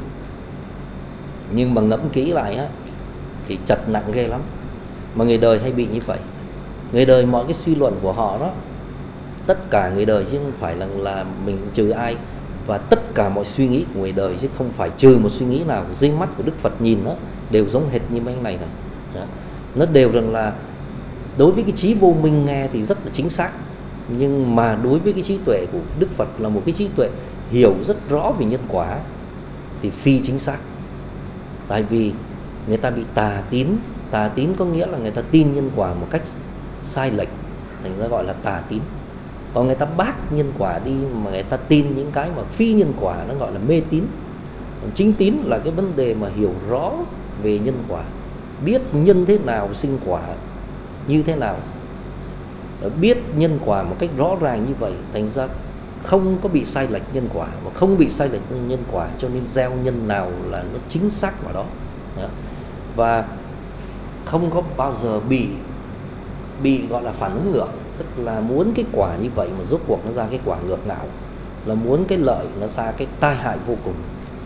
nhưng mà ngẫm kỹ lại á thì chật nặng ghê lắm. Mà người đời hay bị như vậy. Người đời mọi cái suy luận của họ đó, tất cả người đời chứ không phải là là mình trừ ai, và tất cả mọi suy nghĩ của người đời chứ không phải trừ một suy nghĩ nào. Dưới mắt của Đức Phật nhìn nó đều giống hệt như mấy anh này này. Đó. Nó đều rằng là đối với cái trí vô minh nghe thì rất là chính xác, nhưng mà đối với cái trí tuệ của Đức Phật là một cái trí tuệ hiểu rất rõ về nhân quả thì phi chính xác. Tại vì người ta bị tà tín. Tà tín có nghĩa là người ta tin nhân quả một cách sai lệch, thành ra gọi là tà tín. Còn người ta bác nhân quả đi mà người ta tin những cái mà phi nhân quả, nó gọi là mê tín. Còn chính tín là cái vấn đề mà hiểu rõ về nhân quả, biết nhân thế nào sinh quả như thế nào, biết nhân quả một cách rõ ràng như vậy, thành ra không có bị sai lệch nhân quả, mà không bị sai lệch nhân quả cho nên gieo nhân nào là nó chính xác vào đó. Đó. Và không có bao giờ bị bị gọi là phản ứng ngược, tức là muốn cái quả như vậy mà rốt cuộc nó ra cái quả ngược ngạo, là muốn cái lợi nó ra cái tai hại vô cùng,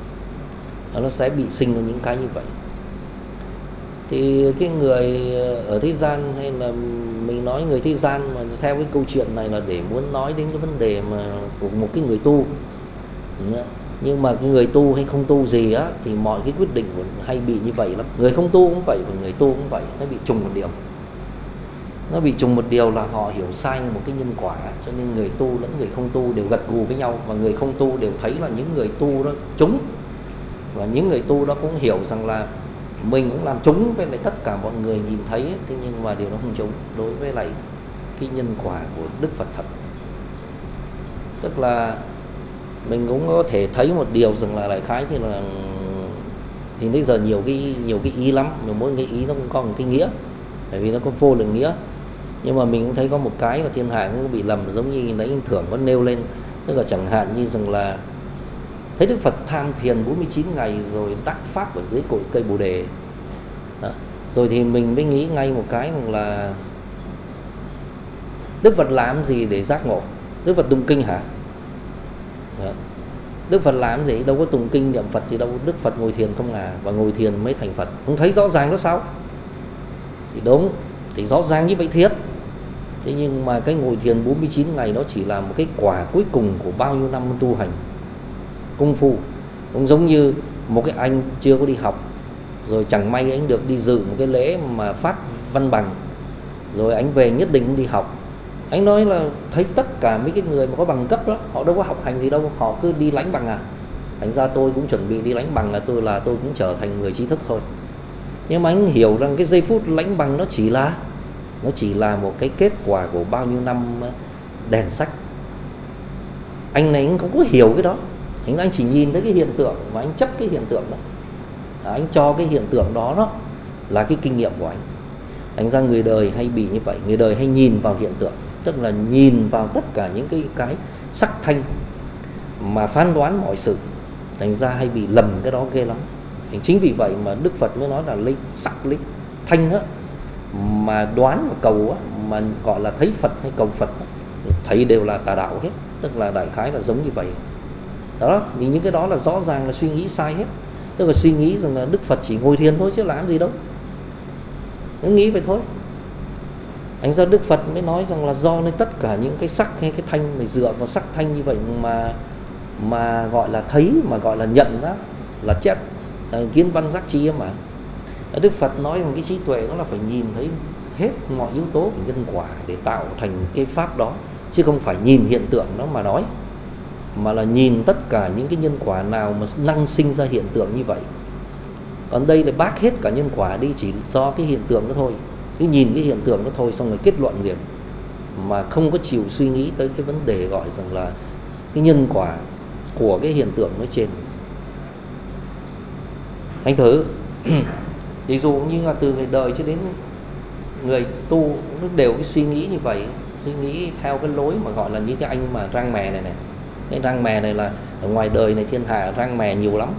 nó sẽ bị sinh ra những cái như vậy. Thì cái người ở thế gian, hay là mình nói người thế gian mà theo cái câu chuyện này là để muốn nói đến cái vấn đề mà của một cái người tu. Nhưng mà cái người tu hay không tu gì á thì mọi cái quyết định hay bị như vậy lắm. Người không tu cũng vậy và người tu cũng vậy. Nó bị trùng một điều. Nó bị trùng một điều là họ hiểu sai một cái nhân quả, cho nên người tu lẫn người không tu đều gật gù với nhau, và người không tu đều thấy là những người tu đó trúng, và những người tu đó cũng hiểu rằng là mình cũng làm trúng với lại tất cả mọi người nhìn thấy ấy. Thế nhưng mà điều nó không trúng đối với lại cái nhân quả của Đức Phật thật. Tức là mình cũng có thể thấy một điều rằng là đại khái như là thì bây giờ nhiều cái nhiều cái ý lắm, nhưng mỗi cái ý nó cũng có một cái nghĩa, bởi vì nó có vô lượng nghĩa. Nhưng mà mình cũng thấy có một cái là thiên hạ cũng bị lầm, giống như nãy anh Thưởng có nêu lên, tức là chẳng hạn như rằng là thấy Đức Phật tham thiền bốn mươi chín ngày rồi đắc pháp ở dưới cội cây Bồ Đề. Đó. Rồi thì mình mới nghĩ ngay một cái là Đức Phật làm gì để giác ngộ? Đức Phật tụng kinh hả? Đó. Đức Phật làm gì? Đâu có tụng kinh niệm Phật gì đâu. Đức Phật ngồi thiền không à, và ngồi thiền mới thành Phật. Không thấy rõ ràng đó sao? Thì đúng, thì rõ ràng như vậy thiệt. Thế nhưng mà cái ngồi thiền bốn mươi chín ngày nó chỉ là một cái quả cuối cùng của bao nhiêu năm tu hành công phu. Cũng giống như một cái anh chưa có đi học, rồi chẳng may anh được đi dự một cái lễ mà phát văn bằng, rồi anh về nhất định đi học. Anh nói là thấy tất cả mấy cái người mà có bằng cấp đó, họ đâu có học hành gì đâu, họ cứ đi lãnh bằng à. Thành ra tôi cũng chuẩn bị đi lãnh bằng là tôi là tôi cũng trở thành người trí thức thôi. Nhưng mà anh hiểu rằng cái giây phút lãnh bằng nó chỉ là nó chỉ là một cái kết quả của bao nhiêu năm đèn sách. Anh này anh không có hiểu cái đó. Anh, anh chỉ nhìn thấy cái hiện tượng và anh chấp cái hiện tượng đó. Anh cho cái hiện tượng đó đó là cái kinh nghiệm của anh. Thành ra người đời hay bị như vậy. Người đời hay nhìn vào hiện tượng, tức là nhìn vào tất cả những cái, cái sắc thanh mà phán đoán mọi sự. Thành ra hay bị lầm cái đó ghê lắm. Thì chính vì vậy mà Đức Phật mới nói là lấy sắc lấy thanh á, mà đoán và cầu á, mà gọi là thấy Phật hay cầu Phật á, thấy đều là tà đạo hết. Tức là đại khái là giống như vậy. Đó, thì những cái đó là rõ ràng là suy nghĩ sai hết. Tức là suy nghĩ rằng là Đức Phật chỉ ngồi thiền thôi chứ làm gì đâu, cứ nghĩ vậy thôi. Anh ra Đức Phật mới nói rằng là do nên tất cả những cái sắc hay cái thanh phải dựa vào sắc thanh như vậy mà mà gọi là thấy, mà gọi là nhận đó là chết, là kiến văn giác chi mà. Đức Phật nói rằng cái trí tuệ nó là phải nhìn thấy hết mọi yếu tố của nhân quả để tạo thành cái pháp đó, chứ không phải nhìn hiện tượng đó mà nói, mà là nhìn tất cả những cái nhân quả nào mà năng sinh ra hiện tượng như vậy. Còn đây là bác hết cả nhân quả đi, chỉ do cái hiện tượng đó thôi, cứ nhìn cái hiện tượng đó thôi xong rồi kết luận liền, mà không có chịu suy nghĩ tới cái vấn đề gọi rằng là cái nhân quả của cái hiện tượng nói trên. Anh thử ví dụ như là từ người đời cho đến người tu nó đều cái suy nghĩ như vậy, suy nghĩ theo cái lối mà gọi là như cái anh mà rang mè này này. Cái rang mè này là ở ngoài đời này thiên hạ rang mè nhiều lắm.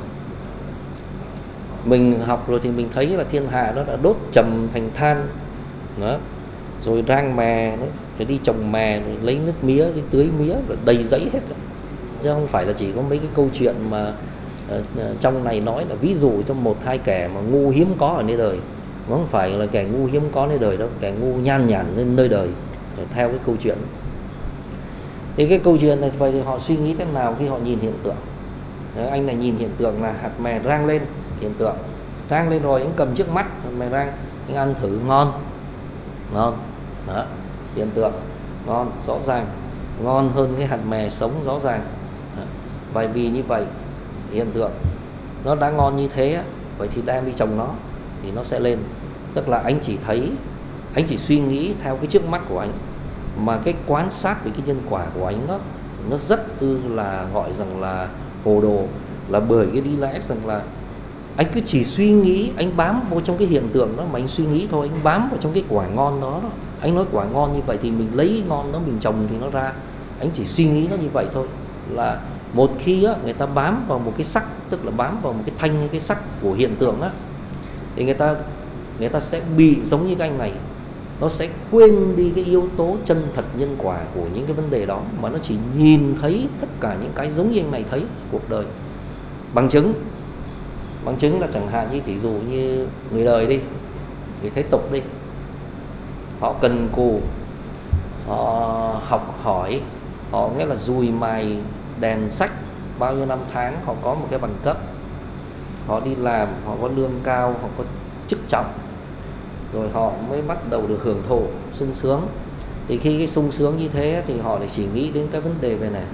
Mình học rồi thì mình thấy là thiên hạ đó đã đốt trầm thành than đó, rồi rang mè đó, rồi đi trồng mè, rồi lấy nước mía, đi tưới mía, rồi đầy giấy hết rồi. Chứ không phải là chỉ có mấy cái câu chuyện mà uh, trong này nói là ví dụ cho một hai kẻ mà ngu hiếm có ở nơi đời. Nó không phải là kẻ ngu hiếm có nơi đời đâu, kẻ ngu nhan nhản lên nơi đời theo cái câu chuyện. Thì cái câu chuyện này vậy thì họ suy nghĩ thế nào khi họ nhìn hiện tượng? Đấy, anh này nhìn hiện tượng là hạt mè rang lên, hiện tượng rang lên rồi anh cầm trước mắt hạt mè rang, anh ăn thử ngon, ngon đó, hiện tượng ngon, rõ ràng ngon hơn cái hạt mè sống rõ ràng. Đó. Và vì như vậy hiện tượng nó đã ngon như thế, vậy thì đem đi trồng nó thì nó sẽ lên. Tức là anh chỉ thấy, anh chỉ suy nghĩ theo cái trước mắt của anh, mà cái quan sát về cái nhân quả của anh đó nó rất ư là gọi rằng là hồ đồ, là bởi cái lý lẽ rằng là anh cứ chỉ suy nghĩ, anh bám vào trong cái hiện tượng đó mà anh suy nghĩ thôi, anh bám vào trong cái quả ngon đó, đó. Anh nói quả ngon như vậy thì mình lấy ngon đó mình trồng thì nó ra. Anh chỉ suy nghĩ nó như vậy thôi. Là một khi á, người ta bám vào một cái sắc, tức là bám vào một cái thanh hay cái sắc của hiện tượng á, thì người ta người ta sẽ bị giống như cái anh này, nó sẽ quên đi cái yếu tố chân thật nhân quả của những cái vấn đề đó, mà nó chỉ nhìn thấy tất cả những cái giống như anh này thấy cuộc đời. Bằng chứng bằng chứng là chẳng hạn như tỷ dụ như người đời đi, người thế tục đi, họ cần cù, họ học hỏi, họ nghĩa là dùi mài đèn sách bao nhiêu năm tháng, họ có một cái bằng cấp, họ đi làm, họ có lương cao, họ có chức trọng, rồi họ mới bắt đầu được hưởng thụ sung sướng. Thì khi cái sung sướng như thế thì họ lại chỉ nghĩ đến cái vấn đề về này,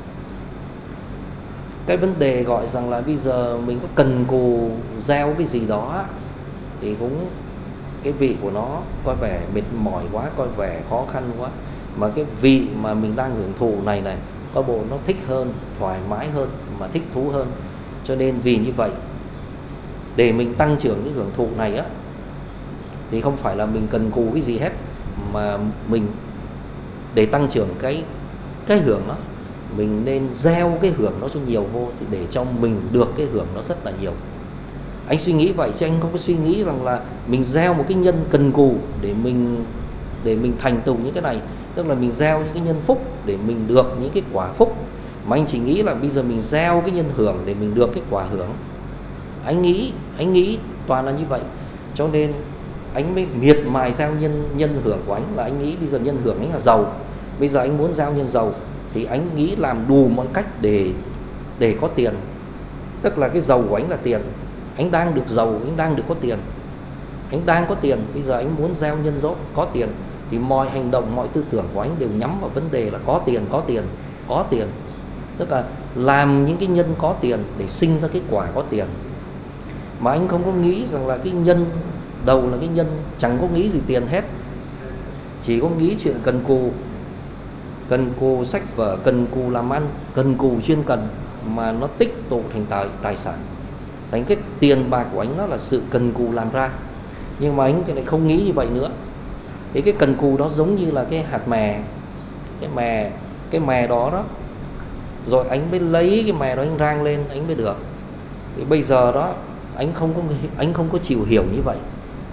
cái vấn đề gọi rằng là bây giờ mình có cần cù gieo cái gì đó thì cũng cái vị của nó có vẻ mệt mỏi quá, có vẻ khó khăn quá, mà cái vị mà mình đang hưởng thụ này này có bộ nó thích hơn, thoải mái hơn, mà thích thú hơn. Cho nên vì như vậy, để mình tăng trưởng cái hưởng thụ này á, thì không phải là mình cần cù cái gì hết, mà mình để tăng trưởng cái cái hưởng đó, mình nên gieo cái hưởng nó cho nhiều vô, thì để cho mình được cái hưởng nó rất là nhiều. Anh suy nghĩ vậy chứ anh không có suy nghĩ rằng là mình gieo một cái nhân cần cù để mình để mình thành tựu những cái này, tức là mình gieo những cái nhân phúc để mình được những cái quả phúc, mà anh chỉ nghĩ là bây giờ mình gieo cái nhân hưởng để mình được cái quả hưởng. Anh nghĩ anh nghĩ toàn là như vậy, cho nên anh mới miệt mài gieo nhân nhân hưởng của anh, là anh nghĩ bây giờ nhân hưởng anh là giàu, bây giờ anh muốn gieo nhân giàu thì anh nghĩ làm đủ mọi cách để để có tiền. Tức là cái giàu của anh là tiền, anh đang được giàu, anh đang được có tiền, anh đang có tiền, bây giờ anh muốn gieo nhân dốt có tiền, thì mọi hành động, mọi tư tưởng của anh đều nhắm vào vấn đề là có tiền, có tiền, có tiền. Tức là làm những cái nhân có tiền để sinh ra cái quả có tiền. Mà anh không có nghĩ rằng là cái nhân đầu là cái nhân, chẳng có nghĩ gì tiền hết, chỉ có nghĩ chuyện cần cù, cần cù sách vở, cần cù làm ăn, cần cù chuyên cần, mà nó tích tụ thành tài, tài sản. Thành cái tiền bạc của anh nó là sự cần cù làm ra. Nhưng mà anh lại không nghĩ như vậy nữa. Thì cái cần cù đó giống như là cái hạt mè, cái mè, cái mè đó đó, rồi anh mới lấy cái mè đó anh rang lên anh mới được. Thì bây giờ đó anh không có anh không có chịu hiểu như vậy.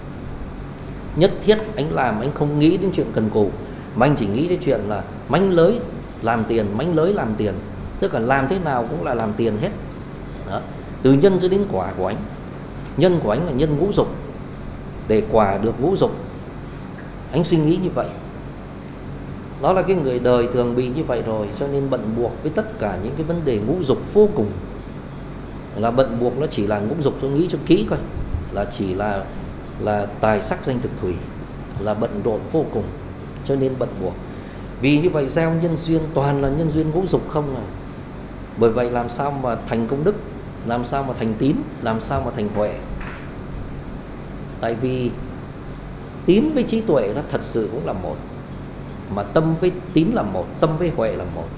Nhất thiết anh làm, anh không nghĩ đến chuyện cần cù, mà anh chỉ nghĩ đến chuyện là mánh lới làm tiền, mánh lới làm tiền, tức là làm thế nào cũng là làm tiền hết đó. từ nhân cho đến quả của anh. Nhân của anh là nhân ngũ dục, để quả được ngũ dục. Anh suy nghĩ như vậy. Đó là cái người đời thường bị như vậy rồi, cho nên bận buộc với tất cả những cái vấn đề ngũ dục vô cùng. Là bận buộc nó chỉ là ngũ dục, tôi nghĩ cho kỹ coi, là chỉ là là tài sắc danh thực thủy, là bận rộn vô cùng, cho nên bận buộc. Vì như vậy gieo nhân duyên toàn là nhân duyên ngũ dục không à. Bởi vậy làm sao mà thành công đức, làm sao mà thành tín, làm sao mà thành huệ. Tại vì tín với trí tuệ nó thật sự cũng là một, mà tâm với tín là một, tâm với huệ là một,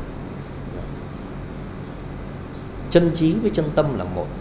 chân trí với chân tâm là một.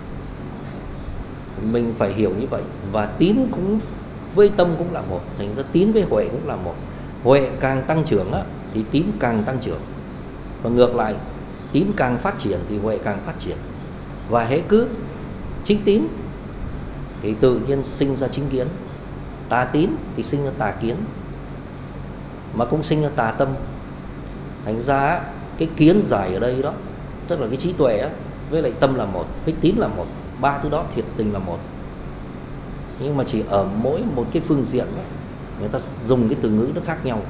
Mình phải hiểu như vậy. Và tín cũng với tâm cũng là một, thành ra tín với huệ cũng là một. Huệ càng tăng trưởng á, thì tín càng tăng trưởng. Và ngược lại, tín càng phát triển thì huệ càng phát triển. Và hễ cứ chính tín thì tự nhiên sinh ra chính kiến, tà tín thì sinh ra tà kiến, mà cũng sinh ra tà tâm. Thành ra cái kiến giải ở đây đó, tức là cái trí tuệ á, với lại tâm là một, với tín là một, ba thứ đó thiệt tình là một. Nhưng mà chỉ ở mỗi một cái phương diện đó, người ta dùng cái từ ngữ nó khác nhau.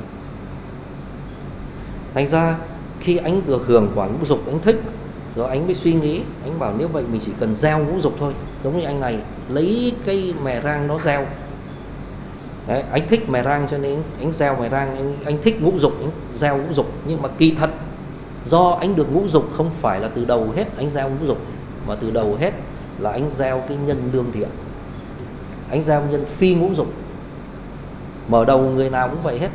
Thành ra khi anh được hưởng quả ngũ dục, anh thích, rồi anh mới suy nghĩ, anh bảo nếu vậy mình chỉ cần gieo ngũ dục thôi. Giống như anh này lấy cây mè rang nó gieo. Đấy, anh thích mè rang cho nên anh gieo mè rang, anh, anh thích ngũ dục, anh gieo ngũ dục. Nhưng mà kỳ thật do anh được ngũ dục không phải là từ đầu hết anh gieo ngũ dục, mà từ đầu hết là anh gieo cái nhân lương thiện, anh gieo nhân phi ngũ dục. Mở đầu người nào cũng vậy hết.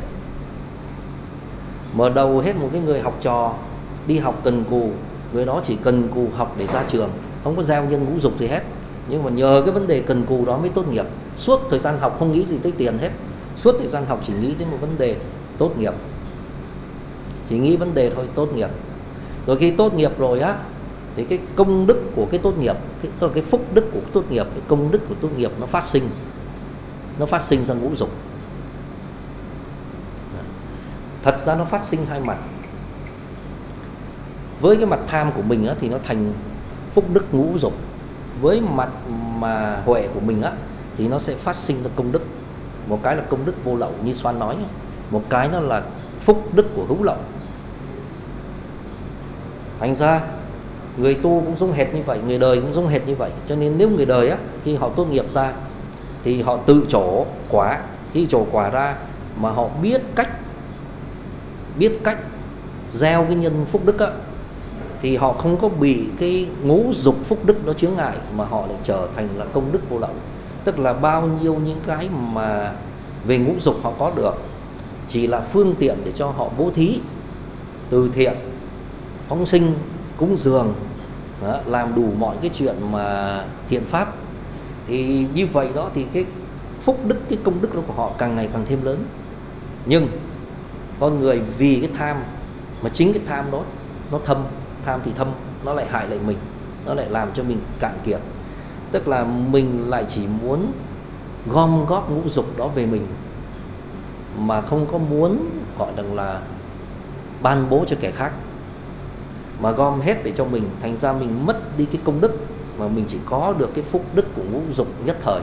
Mở đầu hết một cái người học trò đi học cần cù, người đó chỉ cần cù học để ra trường, không có gieo nhân ngũ dục gì hết. Nhưng mà nhờ cái vấn đề cần cù đó mới tốt nghiệp. Suốt thời gian học không nghĩ gì tới tiền hết. Suốt thời gian học chỉ nghĩ đến một vấn đề tốt nghiệp, chỉ nghĩ vấn đề thôi, tốt nghiệp. Rồi khi tốt nghiệp rồi á, thì cái công đức của cái tốt nghiệp, cái, tức là cái phúc đức của tốt nghiệp, cái công đức của tốt nghiệp nó phát sinh, nó phát sinh ra ngũ dục. Thật ra nó phát sinh hai mặt. Với cái mặt tham của mình á, thì nó thành phúc đức ngũ dục. Với mặt mà huệ của mình á, thì nó sẽ phát sinh ra công đức. Một cái là công đức vô lậu như Xoan nói, một cái nó là phúc đức của hữu lậu. Thành ra người tu cũng giống hệt như vậy, người đời cũng giống hệt như vậy. Cho nên nếu người đời á, khi họ tốt nghiệp ra thì họ tự trổ quả. Khi trổ quả ra mà họ biết cách biết cách gieo cái nhân phúc đức á, thì họ không có bị cái ngũ dục phúc đức đó chướng ngại, mà họ lại trở thành là công đức vô lậu. Tức là bao nhiêu những cái mà về ngũ dục họ có được chỉ là phương tiện để cho họ bố thí, từ thiện, phóng sinh, cúng dường, đó, làm đủ mọi cái chuyện mà thiện pháp. Thì như vậy đó thì cái phúc đức, cái công đức đó của họ càng ngày càng thêm lớn. Nhưng con người vì cái tham, mà chính cái tham đó nó thâm, tham thì thâm, nó lại hại lại mình, nó lại làm cho mình cạn kiệt. Tức là mình lại chỉ muốn gom góp ngũ dục đó về mình, mà không có muốn gọi rằng là ban bố cho kẻ khác, mà gom hết để cho mình. Thành ra mình mất đi cái công đức, mà mình chỉ có được cái phúc đức của ngũ dục nhất thời.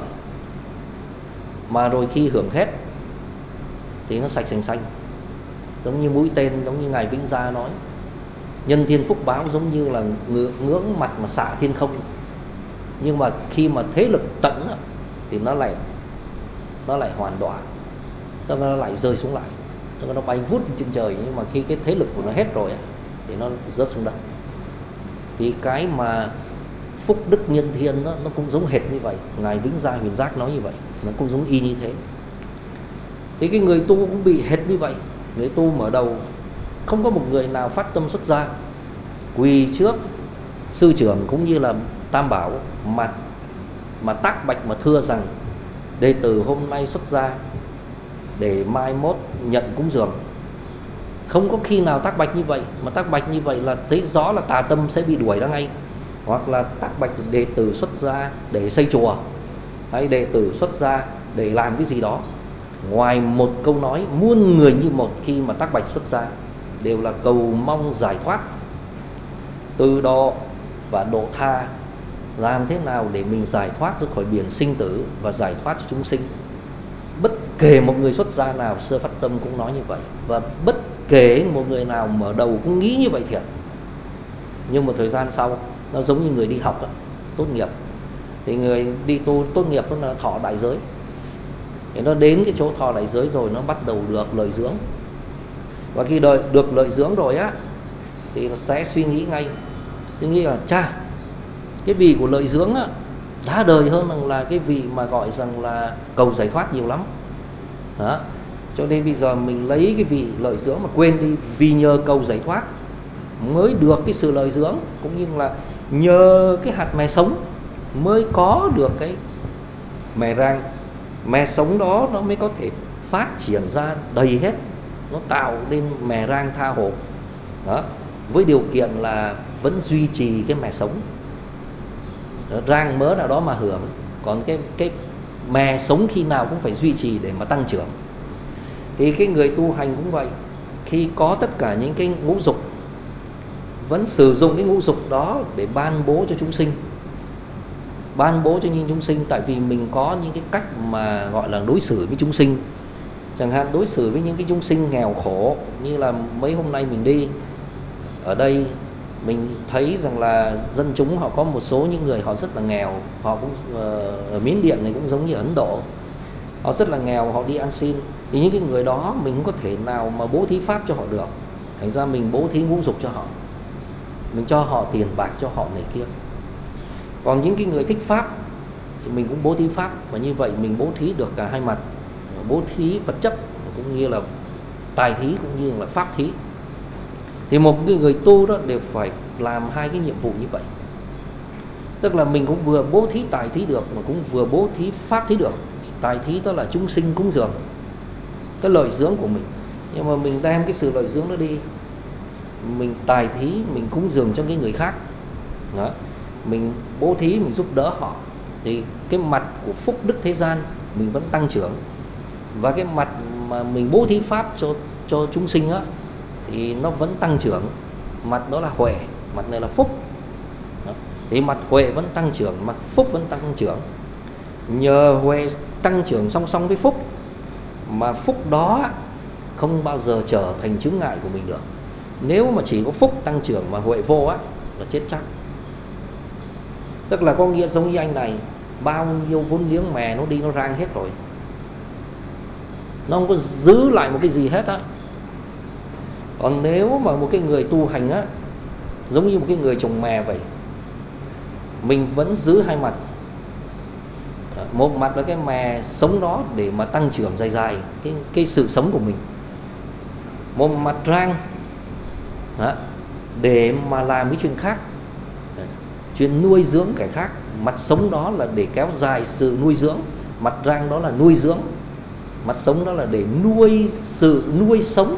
Mà rồi khi hưởng hết thì nó sạch sành xanh, giống như mũi tên, giống như Ngài Vĩnh Gia nói, nhân thiên phúc báo giống như là ngưỡng mặt mà xạ thiên không. Nhưng mà khi mà thế lực tận thì nó lại nó lại hoàn đoạn, tức là nó lại rơi xuống lại, tức là nó bay vút lên trên trời. Nhưng mà khi cái thế lực của nó hết rồi thì nó rớt xuống đất. Thì cái mà phúc đức nhân thiên đó, nó cũng giống hệt như vậy. Ngài Vĩnh Gia Huyền Giác nói như vậy, nó cũng giống y như thế. Thì cái người tu cũng bị hệt như vậy. Người tu mở đầu không có một người nào phát tâm xuất gia, quỳ trước sư trưởng cũng như là Tam Bảo mà mà tác bạch mà thưa rằng đệ tử hôm nay xuất gia để mai mốt nhận cúng dường. Không có khi nào tác bạch như vậy. Mà tác bạch như vậy là thấy rõ là tà tâm sẽ bị đuổi ra ngay. Hoặc là tác bạch đệ tử xuất gia để xây chùa, hay đệ tử xuất gia để làm cái gì đó. Ngoài một câu nói muôn người như một khi mà tác bạch xuất gia đều là cầu mong giải thoát, từ độ và độ tha làm thế nào để mình giải thoát ra khỏi biển sinh tử và giải thoát cho chúng sinh. Bất kể một người xuất gia nào, Sơ Phát Tâm cũng nói như vậy, và bất kể một người nào mở đầu cũng nghĩ như vậy thiệt. Nhưng một thời gian sau, nó giống như người đi học đó, tốt nghiệp, thì người đi tu tốt nghiệp nó là thọ đại giới, thì nó đến cái chỗ thọ đại giới rồi nó bắt đầu được lợi dưỡng, và khi đợi, được lợi dưỡng rồi á thì nó sẽ suy nghĩ ngay, suy nghĩ là cha, cái vị của lợi dưỡng á đã đời hơn là cái vị mà gọi rằng là cầu giải thoát nhiều lắm đó. Cho nên bây giờ mình lấy cái vị lợi dưỡng mà quên đi, vì nhờ cầu giải thoát mới được cái sự lợi dưỡng, cũng như là nhờ cái hạt mè sống mới có được cái mè rang. Mè sống đó nó mới có thể phát triển ra đầy hết, nó tạo nên mè rang tha hồ đó, với điều kiện là vẫn duy trì cái mè sống. Rang mớ nào đó mà hưởng, còn cái cái mè sống khi nào cũng phải duy trì để mà tăng trưởng. Thì cái người tu hành cũng vậy, khi có tất cả những cái ngũ dục, vẫn sử dụng cái ngũ dục đó để ban bố cho chúng sinh, ban bố cho những chúng sinh. Tại vì mình có những cái cách mà gọi là đối xử với chúng sinh, chẳng hạn đối xử với những cái chúng sinh nghèo khổ, như là mấy hôm nay mình đi ở đây, mình thấy rằng là dân chúng họ có một số những người họ rất là nghèo, họ cũng ở Miến Điện này cũng giống như Ấn Độ, họ rất là nghèo, họ đi ăn xin, thì những cái người đó mình không có thể nào mà bố thí pháp cho họ được, thành ra mình bố thí ngũ dục cho họ, mình cho họ tiền bạc, cho họ này kia. Còn những cái người thích pháp thì mình cũng bố thí pháp, và như vậy mình bố thí được cả hai mặt, bố thí vật chất cũng như là tài thí, cũng như là pháp thí. Thì một cái người tu đó đều phải làm hai cái nhiệm vụ như vậy, tức là mình cũng vừa bố thí tài thí được, mà cũng vừa bố thí pháp thí được. Tài thí đó là chúng sinh cúng dường, cái lợi dưỡng của mình, nhưng mà mình đem cái sự lợi dưỡng đó đi, mình tài thí, mình cúng dường cho cái người khác đó, mình bố thí, mình giúp đỡ họ, thì cái mặt của phúc đức thế gian mình vẫn tăng trưởng, và cái mặt mà mình bố thí pháp cho cho chúng sinh á thì nó vẫn tăng trưởng. Mặt đó là huệ, mặt này là phúc đó. Thì mặt huệ vẫn tăng trưởng, mặt phúc vẫn tăng trưởng. Nhờ huệ tăng trưởng song song với phúc, mà phúc đó không bao giờ trở thành chướng ngại của mình được. Nếu mà chỉ có phúc tăng trưởng mà huệ vô á là chết chắc. Tức là có nghĩa giống như anh này, bao nhiêu vốn liếng mè nó đi nó rang hết rồi, nó không có giữ lại một cái gì hết á. Còn nếu mà một cái người tu hành á, giống như một cái người trồng mè vậy, mình vẫn giữ hai mặt. Một mặt là cái mè sống đó để mà tăng trưởng dài dài cái, cái sự sống của mình. Một mặt rang đó, để mà làm cái chuyện khác, chuyện nuôi dưỡng kẻ khác. Mặt sống đó là để kéo dài sự nuôi dưỡng, mặt rang đó là nuôi dưỡng, mặt sống đó là để nuôi sự nuôi sống,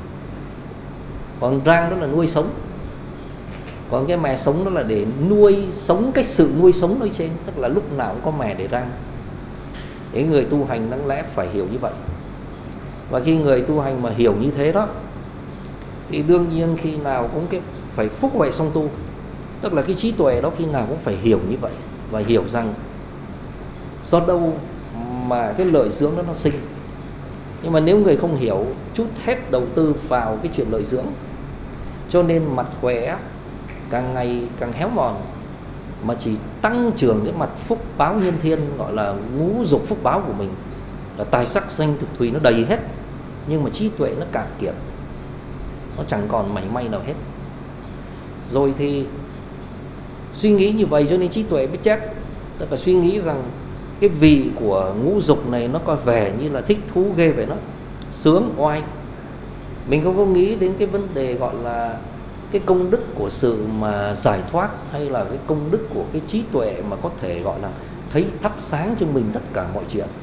còn rang đó là nuôi sống. Còn cái mè sống đó là để nuôi sống cái sự nuôi sống nơi trên, tức là lúc nào cũng có mè để rang. Cái người tu hành đáng lẽ phải hiểu như vậy. Và khi người tu hành mà hiểu như thế đó, thì đương nhiên khi nào cũng cái phải phúc huệ song tu, tức là cái trí tuệ đó khi nào cũng phải hiểu như vậy, và hiểu rằng do đâu mà cái lợi dưỡng đó nó sinh. Nhưng mà nếu người không hiểu, chút hết đầu tư vào cái chuyện lợi dưỡng, cho nên mặt huệ càng ngày càng héo mòn, mà chỉ tăng trưởng cái mặt phúc báo nhân thiên, gọi là ngũ dục phúc báo của mình, là tài sắc danh thực thùy nó đầy hết, nhưng mà trí tuệ nó cạn kiệt, nó chẳng còn mảy may nào hết. Rồi thì suy nghĩ như vậy cho nên trí tuệ mới chết, tức là suy nghĩ rằng cái vị của ngũ dục này nó coi vẻ như là thích thú ghê vậy đó, sướng oai. Mình không có nghĩ đến cái vấn đề gọi là cái công đức của sự mà giải thoát, hay là cái công đức của cái trí tuệ mà có thể gọi là thấy thắp sáng cho mình tất cả mọi chuyện.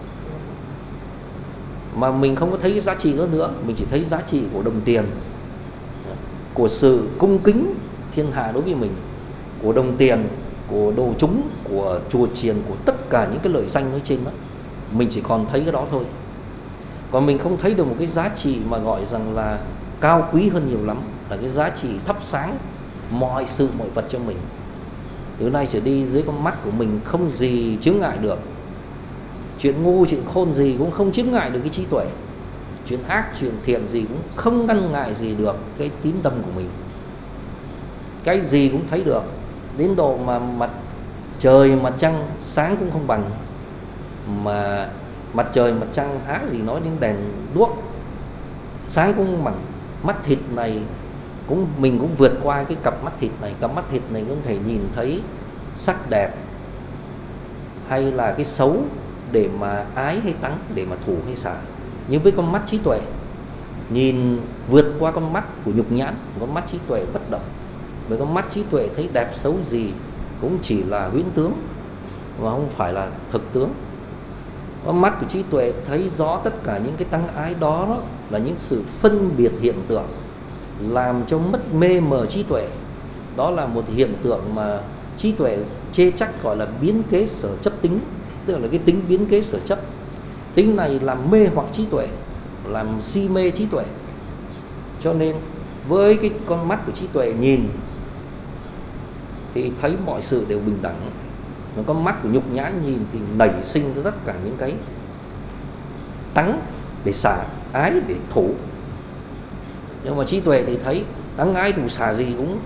Mà mình không có thấy cái giá trị nữa nữa, mình chỉ thấy giá trị của đồng tiền, của sự cung kính thiên hạ đối với mình, của đồng tiền, của đồ chúng, của chùa chiền, của tất cả những cái lợi danh nói trên đó. Mình chỉ còn thấy cái đó thôi. Còn mình không thấy được một cái giá trị mà gọi rằng là cao quý hơn nhiều lắm, là cái giá trị thắp sáng mọi sự mọi vật cho mình. từ nay trở đi dưới con mắt của mình không gì chướng ngại được. Chuyện ngu, chuyện khôn gì cũng không chướng ngại được cái trí tuệ. Chuyện ác, chuyện thiện gì cũng không ngăn ngại gì được cái tín tâm của mình. Cái gì cũng thấy được, đến độ mà mặt trời, mặt trăng sáng cũng không bằng. Mà mặt trời, mặt trăng há gì nói đến đèn đuốc, sáng cũng không bằng. Mắt thịt này cũng mình cũng vượt qua cái cặp mắt thịt này. Cặp mắt thịt này cũng thể nhìn thấy sắc đẹp hay là cái xấu để mà ái hay tắng, để mà thủ hay xả. Nhưng với con mắt trí tuệ, nhìn vượt qua con mắt của nhục nhãn, con mắt trí tuệ bất động. Với con mắt trí tuệ thấy đẹp xấu gì cũng chỉ là huyễn tướng mà không phải là thực tướng. Con mắt của trí tuệ thấy rõ tất cả những cái tăng ái đó, đó là những sự phân biệt hiện tượng, làm cho mất mê mờ trí tuệ. Đó là một hiện tượng mà trí tuệ chê trách gọi là biến kế sở chấp tính, tức là cái tính biến kế sở chấp. Tính này làm mê hoặc trí tuệ, làm si mê trí tuệ. Cho nên với cái con mắt của trí tuệ nhìn thì thấy mọi sự đều bình đẳng. Mà con mắt của nhục nhãn nhìn thì nảy sinh ra tất cả những cái tắng để xả, ái để thủ. Nhưng mà trí tuệ thì thấy tắng ái thủ xả gì cũng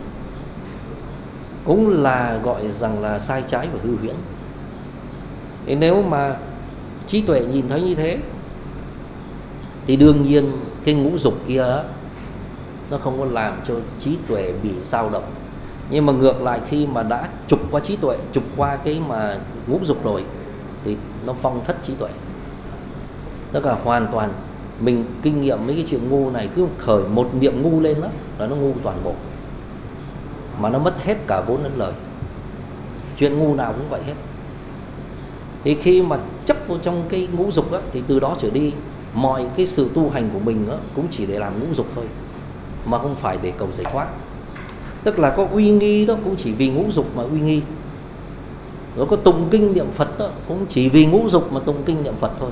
cũng là gọi rằng là sai trái và hư huyễn. Thế nếu mà trí tuệ nhìn thấy như thế thì đương nhiên cái ngũ dục kia nó không có làm cho trí tuệ bị dao động. Nhưng mà ngược lại khi mà đã trục qua trí tuệ, trục qua cái mà ngũ dục rồi thì nó phong thất trí tuệ. Tức là hoàn toàn mình kinh nghiệm mấy cái chuyện ngu này, cứ khởi một niệm ngu lên đó là nó ngu toàn bộ, mà nó mất hết cả vốn lẫn lời. Chuyện ngu nào cũng vậy hết. Thì khi mà chấp vào trong cái ngũ dục á, thì từ đó trở đi mọi cái sự tu hành của mình á, cũng chỉ để làm ngũ dục thôi, mà không phải để cầu giải thoát. Tức là có uy nghi đó cũng chỉ vì ngũ dục mà uy nghi. Rồi có tụng kinh niệm Phật đó cũng chỉ vì ngũ dục mà tụng kinh niệm Phật thôi.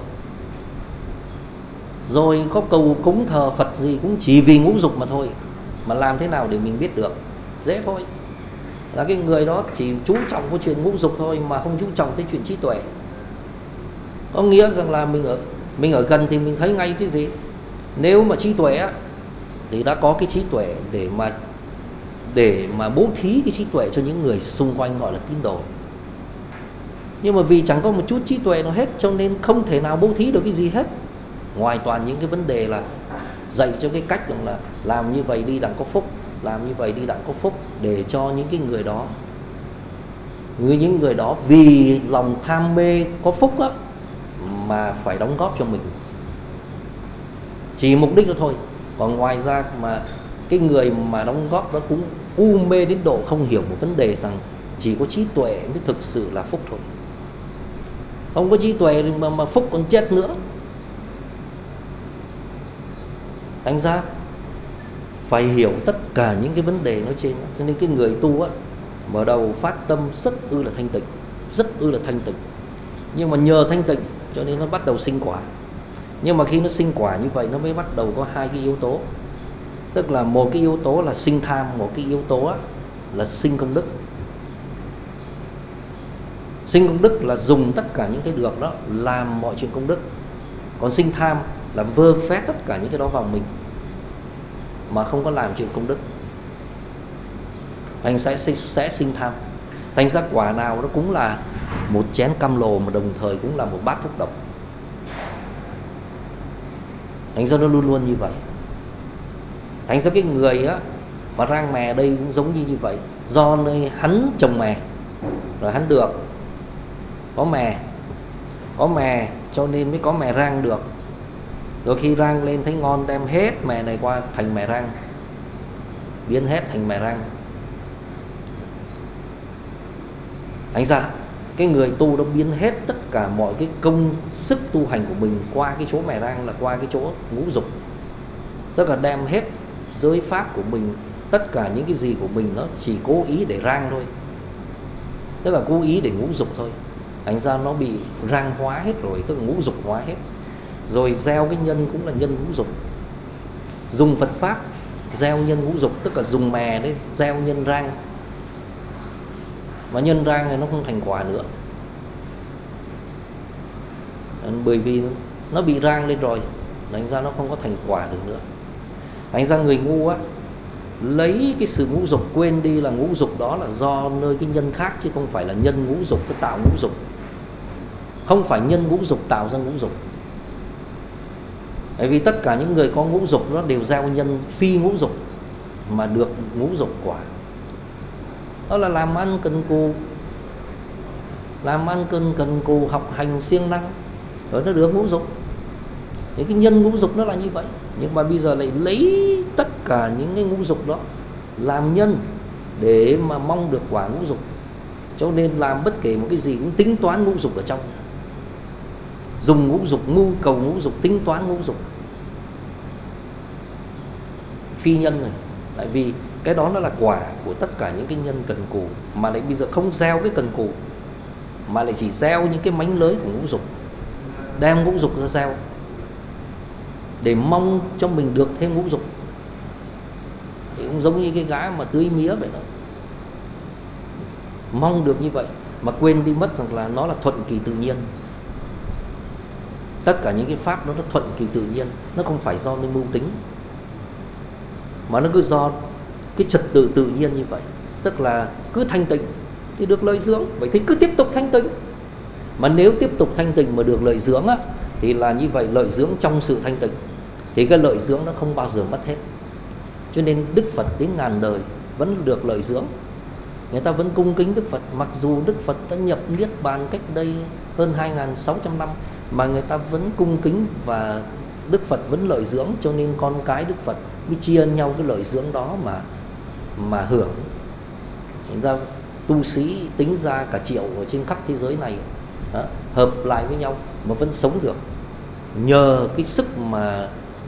Rồi có cầu cúng thờ Phật gì cũng chỉ vì ngũ dục mà thôi. Mà làm thế nào để mình biết được? Dễ thôi. Là cái người đó chỉ chú trọng cái chuyện ngũ dục thôi mà không chú trọng tới chuyện trí tuệ. Có nghĩa rằng là mình ở mình ở gần thì mình thấy ngay cái gì. Nếu mà trí tuệ á, thì đã có cái trí tuệ để mà để mà bố thí cái trí tuệ cho những người xung quanh gọi là tín đồ. Nhưng mà vì chẳng có một chút trí tuệ nào hết, cho nên không thể nào bố thí được cái gì hết, ngoài toàn những cái vấn đề là dạy cho cái cách rằng là làm như vậy đi đặng có phúc, làm như vậy đi đặng có phúc, để cho những cái người đó, người những người đó vì lòng tham mê có phúc á, mà phải đóng góp cho mình, chỉ mục đích đó thôi. Còn ngoài ra mà cái người mà đóng góp đó cũng u mê đến độ không hiểu một vấn đề rằng chỉ có trí tuệ mới thực sự là phúc thôi. Không có trí tuệ mà, mà phúc còn chết nữa. Thành ra phải hiểu tất cả những cái vấn đề nói trên. Cho nên cái người tu á, mở đầu phát tâm rất ư là thanh tịnh, rất ư là thanh tịnh. Nhưng mà nhờ thanh tịnh cho nên nó bắt đầu sinh quả. Nhưng mà khi nó sinh quả như vậy, nó mới bắt đầu có hai cái yếu tố. Tức là một cái yếu tố là sinh tham, một cái yếu tố là sinh công đức. Sinh công đức là dùng tất cả những cái được đó làm mọi chuyện công đức. Còn sinh tham là vơ phét tất cả những cái đó vào mình mà không có làm chuyện công đức, thành sẽ, sẽ sinh tham. Thành ra quả nào nó cũng là một chén cam lồ, mà đồng thời cũng là một bát thuốc độc. Thành ra nó luôn luôn như vậy. Thành ra cái người á mà rang mè đây cũng giống như như vậy. Do nơi hắn trồng mè, rồi hắn được có mè, có mè cho nên mới có mè rang được. Rồi khi rang lên thấy ngon, đem hết mè này qua thành mè rang, biến hết thành mè rang. Thành ra cái người tu đã biến hết tất cả mọi cái công sức tu hành của mình qua cái chỗ mè rang, là qua cái chỗ ngũ dục. Tức là đem hết giới pháp của mình, tất cả những cái gì của mình nó chỉ cố ý để rang thôi, tức là cố ý để ngũ dục thôi. Thành ra nó bị rang hóa hết rồi, tức là ngũ dục hóa hết. Rồi gieo cái nhân cũng là nhân ngũ dục. Dùng Phật pháp gieo nhân ngũ dục, tức là dùng mè đấy gieo nhân rang. mà nhân rang thì nó không thành quả nữa, bởi vì nó bị rang lên rồi, thành ra nó không có thành quả được nữa. Thành ra người ngu á, lấy cái sự ngũ dục, quên đi là ngũ dục đó là do nơi cái nhân khác, chứ không phải là nhân ngũ dục cái tạo ngũ dục. Không phải nhân ngũ dục tạo ra ngũ dục. Bởi vì tất cả những người có ngũ dục nó đều gieo nhân phi ngũ dục mà được ngũ dục quả. Đó là làm ăn cần cù, làm ăn cần cần cù, học hành siêng năng, rồi nó được ngũ dục. Thì cái nhân ngũ dục nó là như vậy. Nhưng mà bây giờ lại lấy tất cả những cái ngũ dục đó làm nhân để mà mong được quả ngũ dục. Cho nên làm bất kể một cái gì cũng tính toán ngũ dục ở trong, dùng ngũ dục, mưu cầu ngũ dục, tính toán ngũ dục. Phi nhân này. Tại vì cái đó nó là quả của tất cả những cái nhân cần cù, mà lại bây giờ không gieo cái cần cù, mà lại chỉ gieo những cái mánh lới của ngũ dục, đem ngũ dục ra gieo để mong cho mình được thêm ngũ dục. Thì cũng giống như cái gái mà tưới mía vậy đó, mong được như vậy mà quên đi mất rằng là nó là thuận kỳ tự nhiên. Tất cả những cái pháp đó nó thuận kỳ tự nhiên, nó không phải do nơi mưu tính, mà nó cứ do cái trật tự tự nhiên như vậy. Tức là cứ thanh tịnh thì được lợi dưỡng, vậy thì cứ tiếp tục thanh tịnh. Mà nếu tiếp tục thanh tịnh mà được lợi dưỡng á, thì là như vậy, lợi dưỡng trong sự thanh tịnh, thì cái lợi dưỡng nó không bao giờ mất hết. Cho nên Đức Phật đến ngàn đời vẫn được lợi dưỡng. Người ta vẫn cung kính Đức Phật, mặc dù Đức Phật đã nhập Niết Bàn cách đây hơn hai nghìn sáu trăm năm, mà người ta vẫn cung kính và Đức Phật vẫn lợi dưỡng. Cho nên con cái Đức Phật mới chia nhau cái lợi dưỡng đó mà mà hưởng. Thành ra tu sĩ tính ra cả triệu ở trên khắp thế giới này đó, hợp lại với nhau mà vẫn sống được, nhờ cái sức mà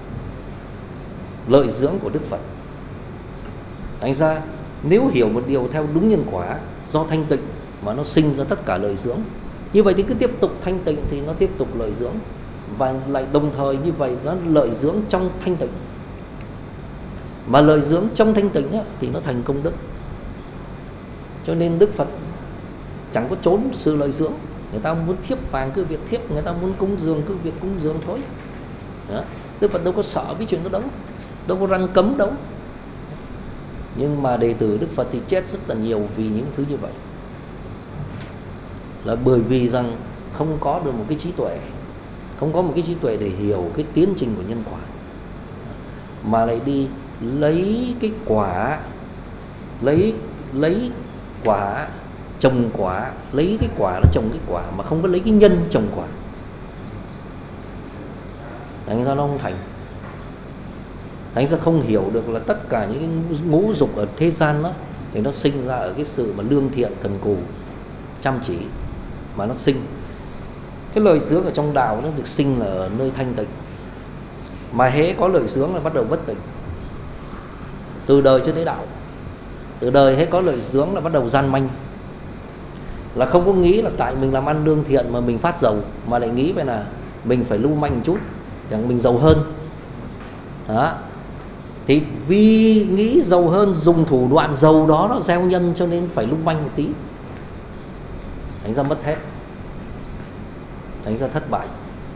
lợi dưỡng của Đức Phật. Thành ra nếu hiểu một điều theo đúng nhân quả, do thanh tịnh mà nó sinh ra tất cả lợi dưỡng, như vậy thì cứ tiếp tục thanh tịnh thì nó tiếp tục lợi dưỡng, và lại đồng thời như vậy nó lợi dưỡng trong thanh tịnh. Mà lợi dưỡng trong thanh tịnh á, thì nó thành công đức. Cho nên Đức Phật chẳng có trốn sự lợi dưỡng. Người ta muốn thiếp vàng cứ việc thiếp, người ta muốn cúng dường cứ việc cúng dường thôi đó. Đức Phật đâu có sợ cái chuyện đó đâu, đâu có răn cấm đâu. Nhưng mà đệ tử Đức Phật thì chết rất là nhiều vì những thứ như vậy, là bởi vì rằng không có được một cái trí tuệ, không có một cái trí tuệ để hiểu cái tiến trình của nhân quả, mà lại đi lấy cái quả, lấy lấy quả trồng quả, lấy cái quả nó trồng cái quả, mà không có lấy cái nhân trồng quả. Thành ra nó không thành. Thành ra không hiểu được là tất cả những cái ngũ dục ở thế gian đó, thì nó sinh ra ở cái sự mà lương thiện, cần cù, chăm chỉ mà nó sinh. Cái lợi dưỡng ở trong đạo nó được sinh là ở nơi thanh tịnh, mà hễ có lợi dưỡng là bắt đầu bất tịnh. Từ đời cho đến đạo, từ đời hễ có lợi dưỡng là bắt đầu gian manh, là không có nghĩ là tại mình làm ăn lương thiện mà mình phát giàu, mà lại nghĩ vậy là mình phải lưu manh một chút để mình giàu hơn đó. Thì vì nghĩ giàu hơn, dùng thủ đoạn giàu đó nó gieo nhân, cho nên phải lưu manh một tí, thành ra mất hết, thành ra thất bại.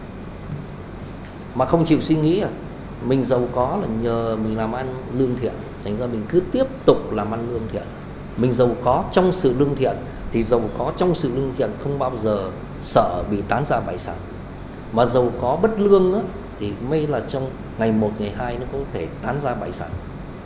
Mà không chịu suy nghĩ à, mình giàu có là nhờ mình làm ăn lương thiện, thành ra mình cứ tiếp tục làm ăn lương thiện. Mình giàu có trong sự lương thiện, thì giàu có trong sự lương thiện không bao giờ sợ bị tán gia bại sản. Mà giàu có bất lương á, thì mới là trong ngày một, ngày hai nó có thể tán gia bại sản.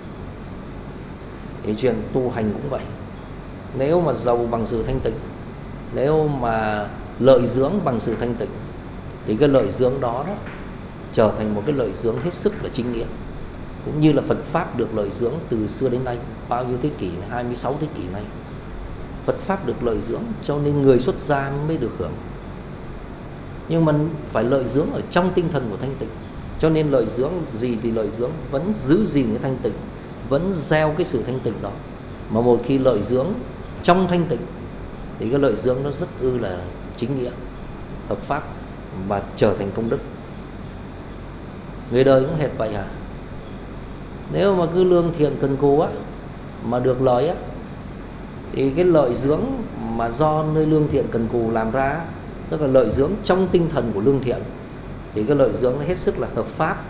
Thì chuyện tu hành cũng vậy. Nếu mà giàu bằng sự thanh tịnh, nếu mà lợi dưỡng bằng sự thanh tịnh, thì cái lợi dưỡng đó, đó trở thành một cái lợi dưỡng hết sức là chính nghĩa. Cũng như là Phật Pháp được lợi dưỡng từ xưa đến nay, bao nhiêu thế kỷ này, hai mươi sáu thế kỷ này, Phật Pháp được lợi dưỡng, cho nên người xuất gia mới được hưởng. Nhưng mà phải lợi dưỡng ở trong tinh thần của thanh tịnh. Cho nên lợi dưỡng gì thì lợi dưỡng vẫn giữ gìn cái thanh tịnh, vẫn gieo cái sự thanh tịnh đó. Mà một khi lợi dưỡng trong thanh tịnh thì cái lợi dưỡng nó rất ư là chính nghĩa, hợp pháp và trở thành công đức. Người đời cũng hệt vậy à. Nếu mà cứ lương thiện cần cù á, mà được lợi á, thì cái lợi dưỡng mà do nơi lương thiện cần cù làm ra, tức là lợi dưỡng trong tinh thần của lương thiện, thì cái lợi dưỡng nó hết sức là hợp pháp,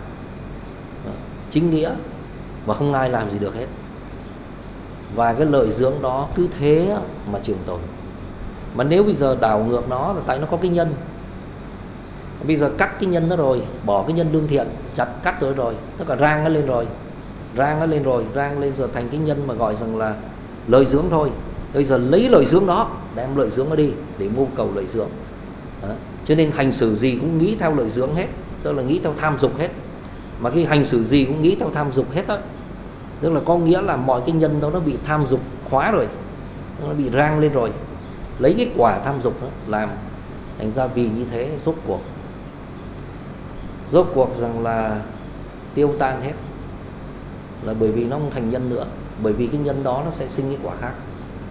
chính nghĩa, và không ai làm gì được hết. Và cái lợi dưỡng đó cứ thế mà trường tồn. Mà nếu bây giờ đảo ngược nó là tại nó có cái nhân, bây giờ cắt cái nhân nó rồi, bỏ cái nhân lương thiện, chặt cắt rồi rồi, tức là rang nó lên rồi, rang nó lên rồi, rang lên giờ thành cái nhân mà gọi rằng là lợi dưỡng thôi. Bây giờ lấy lợi dưỡng đó, đem lợi dưỡng nó đi để mưu cầu lợi dưỡng. Đó. Cho nên hành xử gì cũng nghĩ theo lợi dưỡng hết, tức là nghĩ theo tham dục hết. Mà cái hành xử gì cũng nghĩ theo tham dục hết á, tức là có nghĩa là mọi cái nhân đó nó bị tham dục khóa rồi, nó bị rang lên rồi, lấy cái quả tham dục đó làm. Thành ra vì như thế rốt cuộc rốt cuộc rằng là tiêu tan hết, là bởi vì nó không thành nhân nữa. Bởi vì cái nhân đó nó sẽ sinh cái quả khác,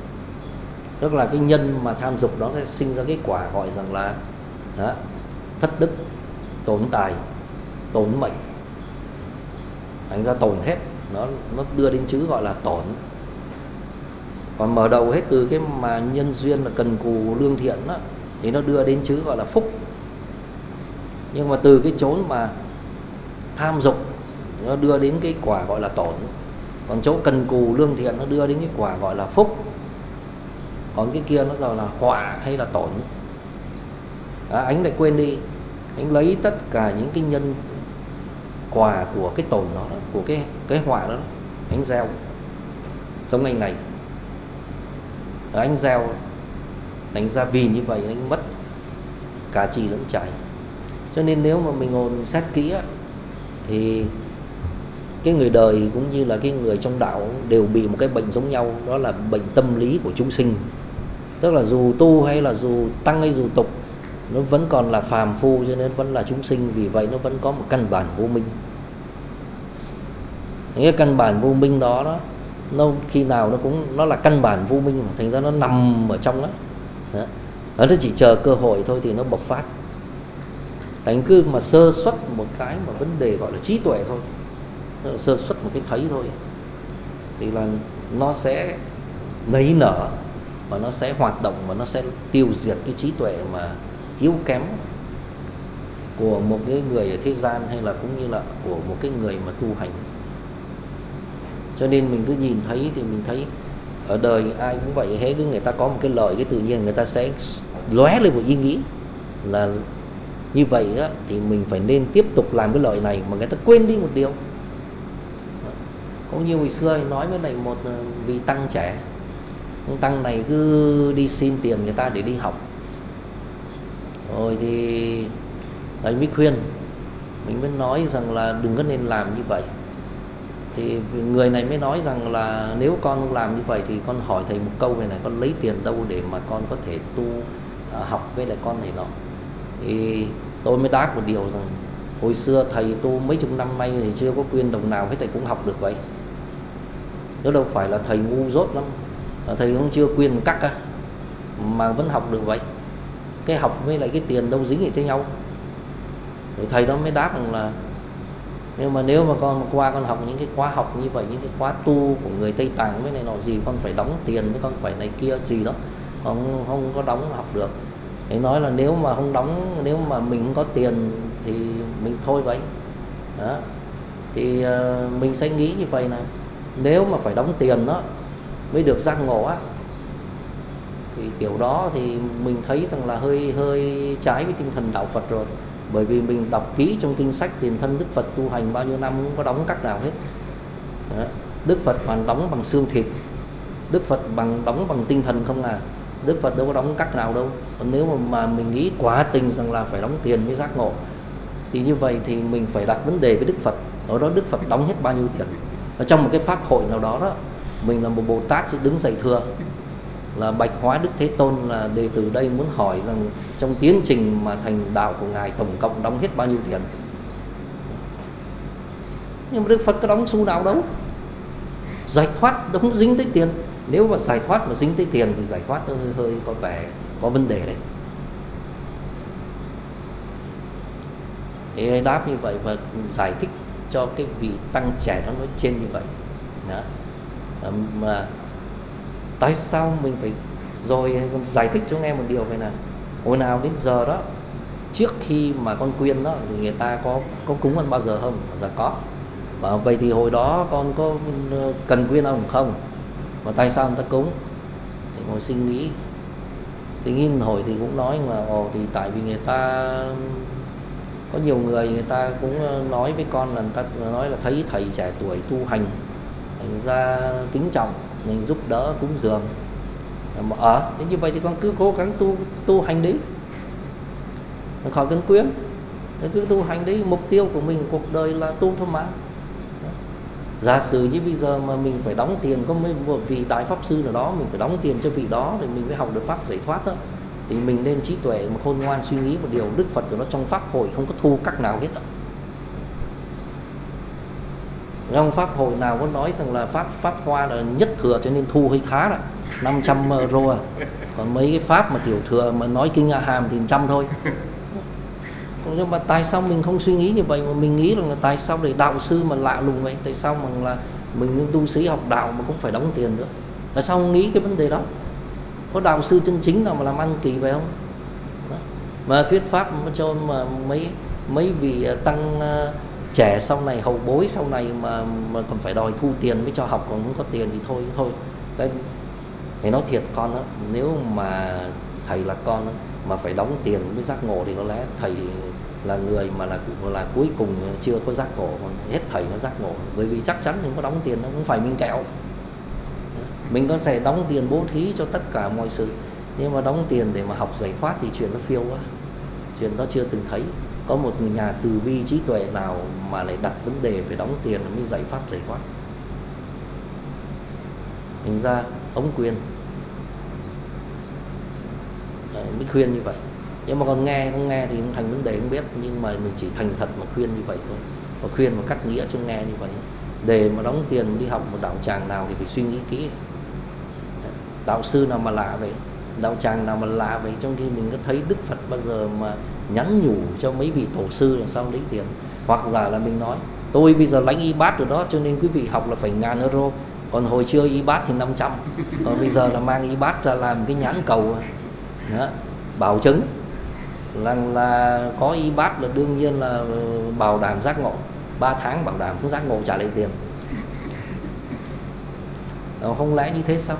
tức là cái nhân mà tham dục đó sẽ sinh ra cái quả gọi rằng là đó, thất đức, tổn tài, tổn mệnh. Thành ra tổn hết, nó nó đưa đến chữ gọi là tổn. Còn mở đầu hết từ cái mà nhân duyên là cần cù lương thiện đó, thì nó đưa đến chữ gọi là phúc. Nhưng mà từ cái chốn mà tham dục nó đưa đến cái quả gọi là tổn. Còn chỗ cần cù lương thiện nó đưa đến cái quả gọi là phúc. Còn cái kia nó gọi là họa hay là tổn. À, anh lại quên đi, anh lấy tất cả những cái nhân quả của cái tổn đó, của cái cái họa đó, anh gieo sống anh này. Rồi anh gieo, đánh ra vì như vậy anh mất cả trì lẫn trải. Cho nên nếu mà mình ngồi mình xét kỹ á, thì cái người đời cũng như là cái người trong đạo đều bị một cái bệnh giống nhau, đó là bệnh tâm lý của chúng sinh. Tức là dù tu hay là dù tăng hay dù tục, nó vẫn còn là phàm phu, cho nên vẫn là chúng sinh. Vì vậy nó vẫn có một căn bản vô minh. Cái căn bản vô minh đó, đó nó khi nào nó cũng nó là căn bản vô minh, mà thành ra nó nằm ở trong đó, đó. Nó chỉ chờ cơ hội thôi thì nó bộc phát. Thành cứ mà sơ suất một cái mà vấn đề gọi là trí tuệ thôi, sơ suất một cái thấy thôi, thì là nó sẽ nảy nở, và nó sẽ hoạt động, và nó sẽ tiêu diệt cái trí tuệ mà yếu kém của một cái người ở thế gian, hay là cũng như là của một cái người mà tu hành. Cho nên mình cứ nhìn thấy thì mình thấy ở đời ai cũng vậy hết. Nếu người ta có một cái lợi, cái tự nhiên người ta sẽ lóe lên một ý nghĩ là như vậy đó, thì mình phải nên tiếp tục làm cái lợi này, mà người ta quên đi một điều. Cũng như hồi xưa nói với này một vị tăng trẻ, ông tăng này cứ đi xin tiền người ta để đi học. Rồi thì thầy mới khuyên, mình mới nói rằng là đừng có nên làm như vậy. Thì người này mới nói rằng là nếu con không làm như vậy thì con hỏi thầy một câu này này, con lấy tiền đâu để mà con có thể tu uh, học với lại con này nọ. Thì tôi mới đáp một điều rằng hồi xưa thầy tu mấy chục năm nay thì chưa có quyên đồng nào hết, thầy cũng học được vậy. Nếu đâu phải là thầy ngu dốt lắm, thầy cũng chưa quyên cắt á, mà vẫn học được vậy. Cái học với lại cái tiền đâu dính gì tới nhau. Rồi thầy đó mới đáp rằng là nhưng mà nếu mà con qua con học những cái khóa học như vậy, những cái khóa tu của người Tây Tạng với này nọ gì, con phải đóng tiền với con phải này kia gì đó, không không có đóng học được. Thầy nói là nếu mà không đóng, nếu mà mình không có tiền thì mình thôi vậy đó. Thì uh, mình sẽ nghĩ như vậy này, nếu mà phải đóng tiền đó mới được giác ngộ á, thì kiểu đó thì mình thấy rằng là hơi hơi trái với tinh thần đạo Phật rồi. Bởi vì mình đọc kỹ trong kinh sách tiền thân Đức Phật tu hành bao nhiêu năm không có đóng cắt nào hết đó. Đức Phật hoàn đóng bằng xương thịt, Đức Phật bằng đóng bằng tinh thần không à, Đức Phật đâu có đóng cắt nào đâu. Còn nếu mà, mà mình nghĩ quá tình rằng là phải đóng tiền mới giác ngộ, thì như vậy thì mình phải đặt vấn đề với Đức Phật. Ở đó Đức Phật đóng hết bao nhiêu tiền. Ở trong một cái pháp hội nào đó đó, mình là một Bồ Tát sẽ đứng dậy thưa là bạch hóa Đức Thế Tôn, là đệ tử đây muốn hỏi rằng trong tiến trình mà thành đạo của ngài tổng cộng đóng hết bao nhiêu tiền. Nhưng mà Đức Phật có đóng xu nào đâu. Giải thoát không dính tới tiền. Nếu mà giải thoát mà dính tới tiền thì giải thoát nó hơi, hơi có vẻ có vấn đề đấy. Thì đáp như vậy và giải thích cho cái vị tăng trẻ nó nói trên như vậy đó. Mà tại sao mình phải Rồi con giải thích cho nghe một điều vậy này, hồi nào đến giờ đó, trước khi mà con quyên đó thì người ta có có cúng con bao giờ không? Dạ có. Và vậy thì hồi đó con có cần quyên ông không? Và tại sao người ta cúng? Thì ngồi suy nghĩ, suy nghĩ hồi thì cũng nói mà ồ thì tại vì người ta có nhiều người người ta cũng nói với con là người ta nói là thấy thầy trẻ tuổi tu hành, thành ra kính trọng mình giúp đỡ cúng dường. Ở à, thế như vậy thì con cứ cố gắng tu tu hành đi, khỏi cần quyến, cứ tu hành đấy. Mục tiêu của mình cuộc đời là tu thôi mà. Giả sử như bây giờ mà mình phải đóng tiền có một vị đại pháp sư nào đó, mình phải đóng tiền cho vị đó thì mình mới học được pháp giải thoát đó, thì mình nên trí tuệ mà khôn ngoan suy nghĩ một điều, Đức Phật của nó trong pháp hội không có thu cách nào hết đó. Trong pháp hội nào có nói rằng là pháp pháp hoa là nhất thừa cho nên thu hơi khá đó, năm trăm euro à. Còn mấy cái pháp mà tiểu thừa mà nói kinh A Hàm thì trăm thôi. Nhưng mà tại sao mình không suy nghĩ như vậy, mà mình nghĩ là tại sao để đạo sư mà lạ lùng vậy? Tại sao mà là mình những tu sĩ học đạo mà cũng phải đóng tiền nữa? Tại sao không nghĩ cái vấn đề đó? Có đạo sư chân chính nào mà làm ăn kỳ vậy không? Đó. Mà thuyết pháp cho mà mấy mấy vị tăng uh, trẻ sau này, hậu bối sau này mà mà còn phải đòi thu tiền mới cho học, còn không có tiền thì thôi thôi. Cái thầy nói thiệt con đó, nếu mà thầy là con đó, mà phải đóng tiền mới giác ngộ thì có lẽ thầy là người mà là là cuối cùng chưa có giác ngộ, còn hết thầy nó giác ngộ. Bởi vì chắc chắn mình có đóng tiền nó không phải mình kẹo. Mình có thể đóng tiền bố thí cho tất cả mọi sự, nhưng mà đóng tiền để mà học giải thoát thì chuyện nó phiêu quá, chuyện đó chưa từng thấy. Có một nhà từ bi trí tuệ nào mà lại đặt vấn đề phải đóng tiền mới giải pháp giải thoát. Thành ra ông khuyên, mới khuyên như vậy. Nhưng mà còn nghe không nghe thì không thành vấn đề không biết, nhưng mà mình chỉ thành thật mà khuyên như vậy thôi, và khuyên một cách nghĩa cho nghe như vậy. Để mà đóng tiền đi học một đạo tràng nào thì phải suy nghĩ kỹ. Đạo sư nào mà lạ vậy, đạo tràng nào mà lạ vậy, trong khi mình có thấy Đức Phật bao giờ mà nhắn nhủ cho mấy vị tổ sư là sao lấy tiền. Hoặc giả là mình nói tôi bây giờ lãnh y bát rồi đó, cho nên quý vị học là phải ngàn euro, còn hồi chưa y bát thì năm trăm, còn bây giờ là mang y bát ra làm cái nhãn cầu đó, bảo chứng là, là có y bát là đương nhiên là bảo đảm giác ngộ, ba tháng bảo đảm không giác ngộ trả lại tiền. Đó, không lẽ như thế sao?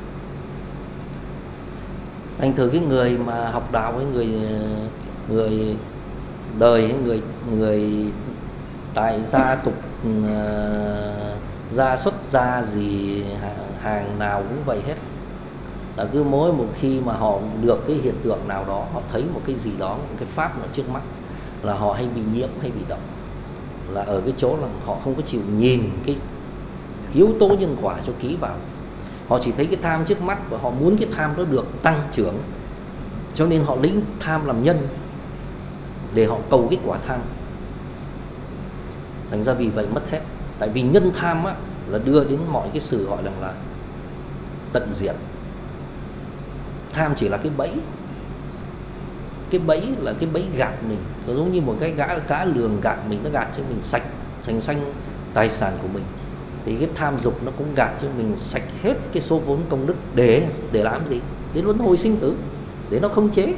Thành thử cái người mà học đạo với người người đời, người người tại gia tục uh, gia xuất gia gì hàng, hàng nào cũng vậy hết. Là cứ mỗi một khi mà họ được cái hiện tượng nào đó, họ thấy một cái gì đó, một cái pháp ở trước mắt, là họ hay bị nhiễm, hay bị động. Là ở cái chỗ là họ không có chịu nhìn cái yếu tố nhân quả cho kỹ vào. Họ chỉ thấy cái tham trước mắt và họ muốn cái tham đó được tăng trưởng, cho nên họ lấy tham làm nhân để họ cầu kết quả tham. Thành ra vì vậy mất hết. Tại vì nhân tham á, là đưa đến mọi cái sự gọi là, là tận diệt. Tham chỉ là cái bẫy. Cái bẫy là cái bẫy gạt mình. Nó giống như một cái gã cá lường gạt mình, nó gạt cho mình sạch sành xanh tài sản của mình. Thì cái tham dục nó cũng gạt cho mình sạch hết cái số vốn công đức. Để để làm gì? Để luân hồi sinh tử, để nó không chế.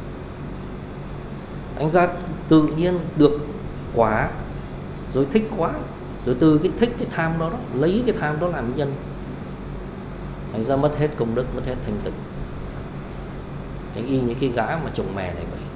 Anh ra tự nhiên được quả, rồi thích quá, rồi từ cái thích cái tham đó, đó lấy cái tham đó làm nhân. Anh ra mất hết công đức, mất hết thanh tịnh. Anh y như cái gã mà trồng mè này vậy.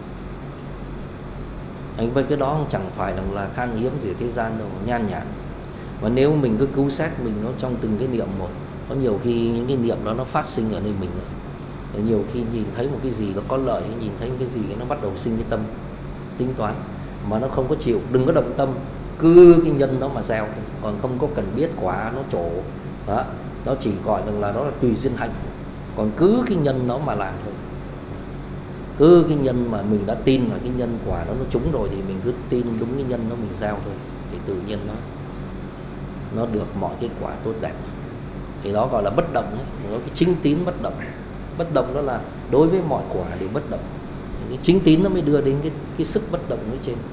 Anh với cái đó chẳng phải là, là khan hiếm gì thế gian đâu, nhan nhản. Và nếu mình cứ cứu xét mình nó trong từng cái niệm một, có nhiều khi những cái niệm đó nó phát sinh ở nơi mình nữa. Nhiều khi nhìn thấy một cái gì nó có lợi, hay nhìn thấy một cái gì nó bắt đầu sinh cái tâm tính toán, mà nó không có chịu, đừng có động tâm, cứ cái nhân đó mà gieo, còn không có cần biết quả nó trổ đó. Nó chỉ gọi rằng là đó là tùy duyên hạnh, còn cứ cái nhân đó mà làm thôi. Cứ cái nhân mà mình đã tin là cái nhân quả đó nó trúng rồi, thì mình cứ tin đúng cái nhân đó mình gieo thôi, thì tự nhiên nó nó được mọi cái quả tốt đẹp. Thì đó gọi là bất động ấy. Nó cái chính tín bất động. Bất động đó là đối với mọi quả đều bất động. Cái chính tín nó mới đưa đến cái, cái sức bất động ở trên.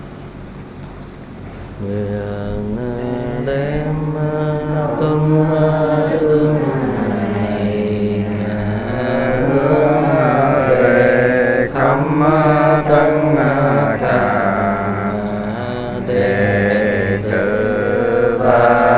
Nguyện đem tâm Tát.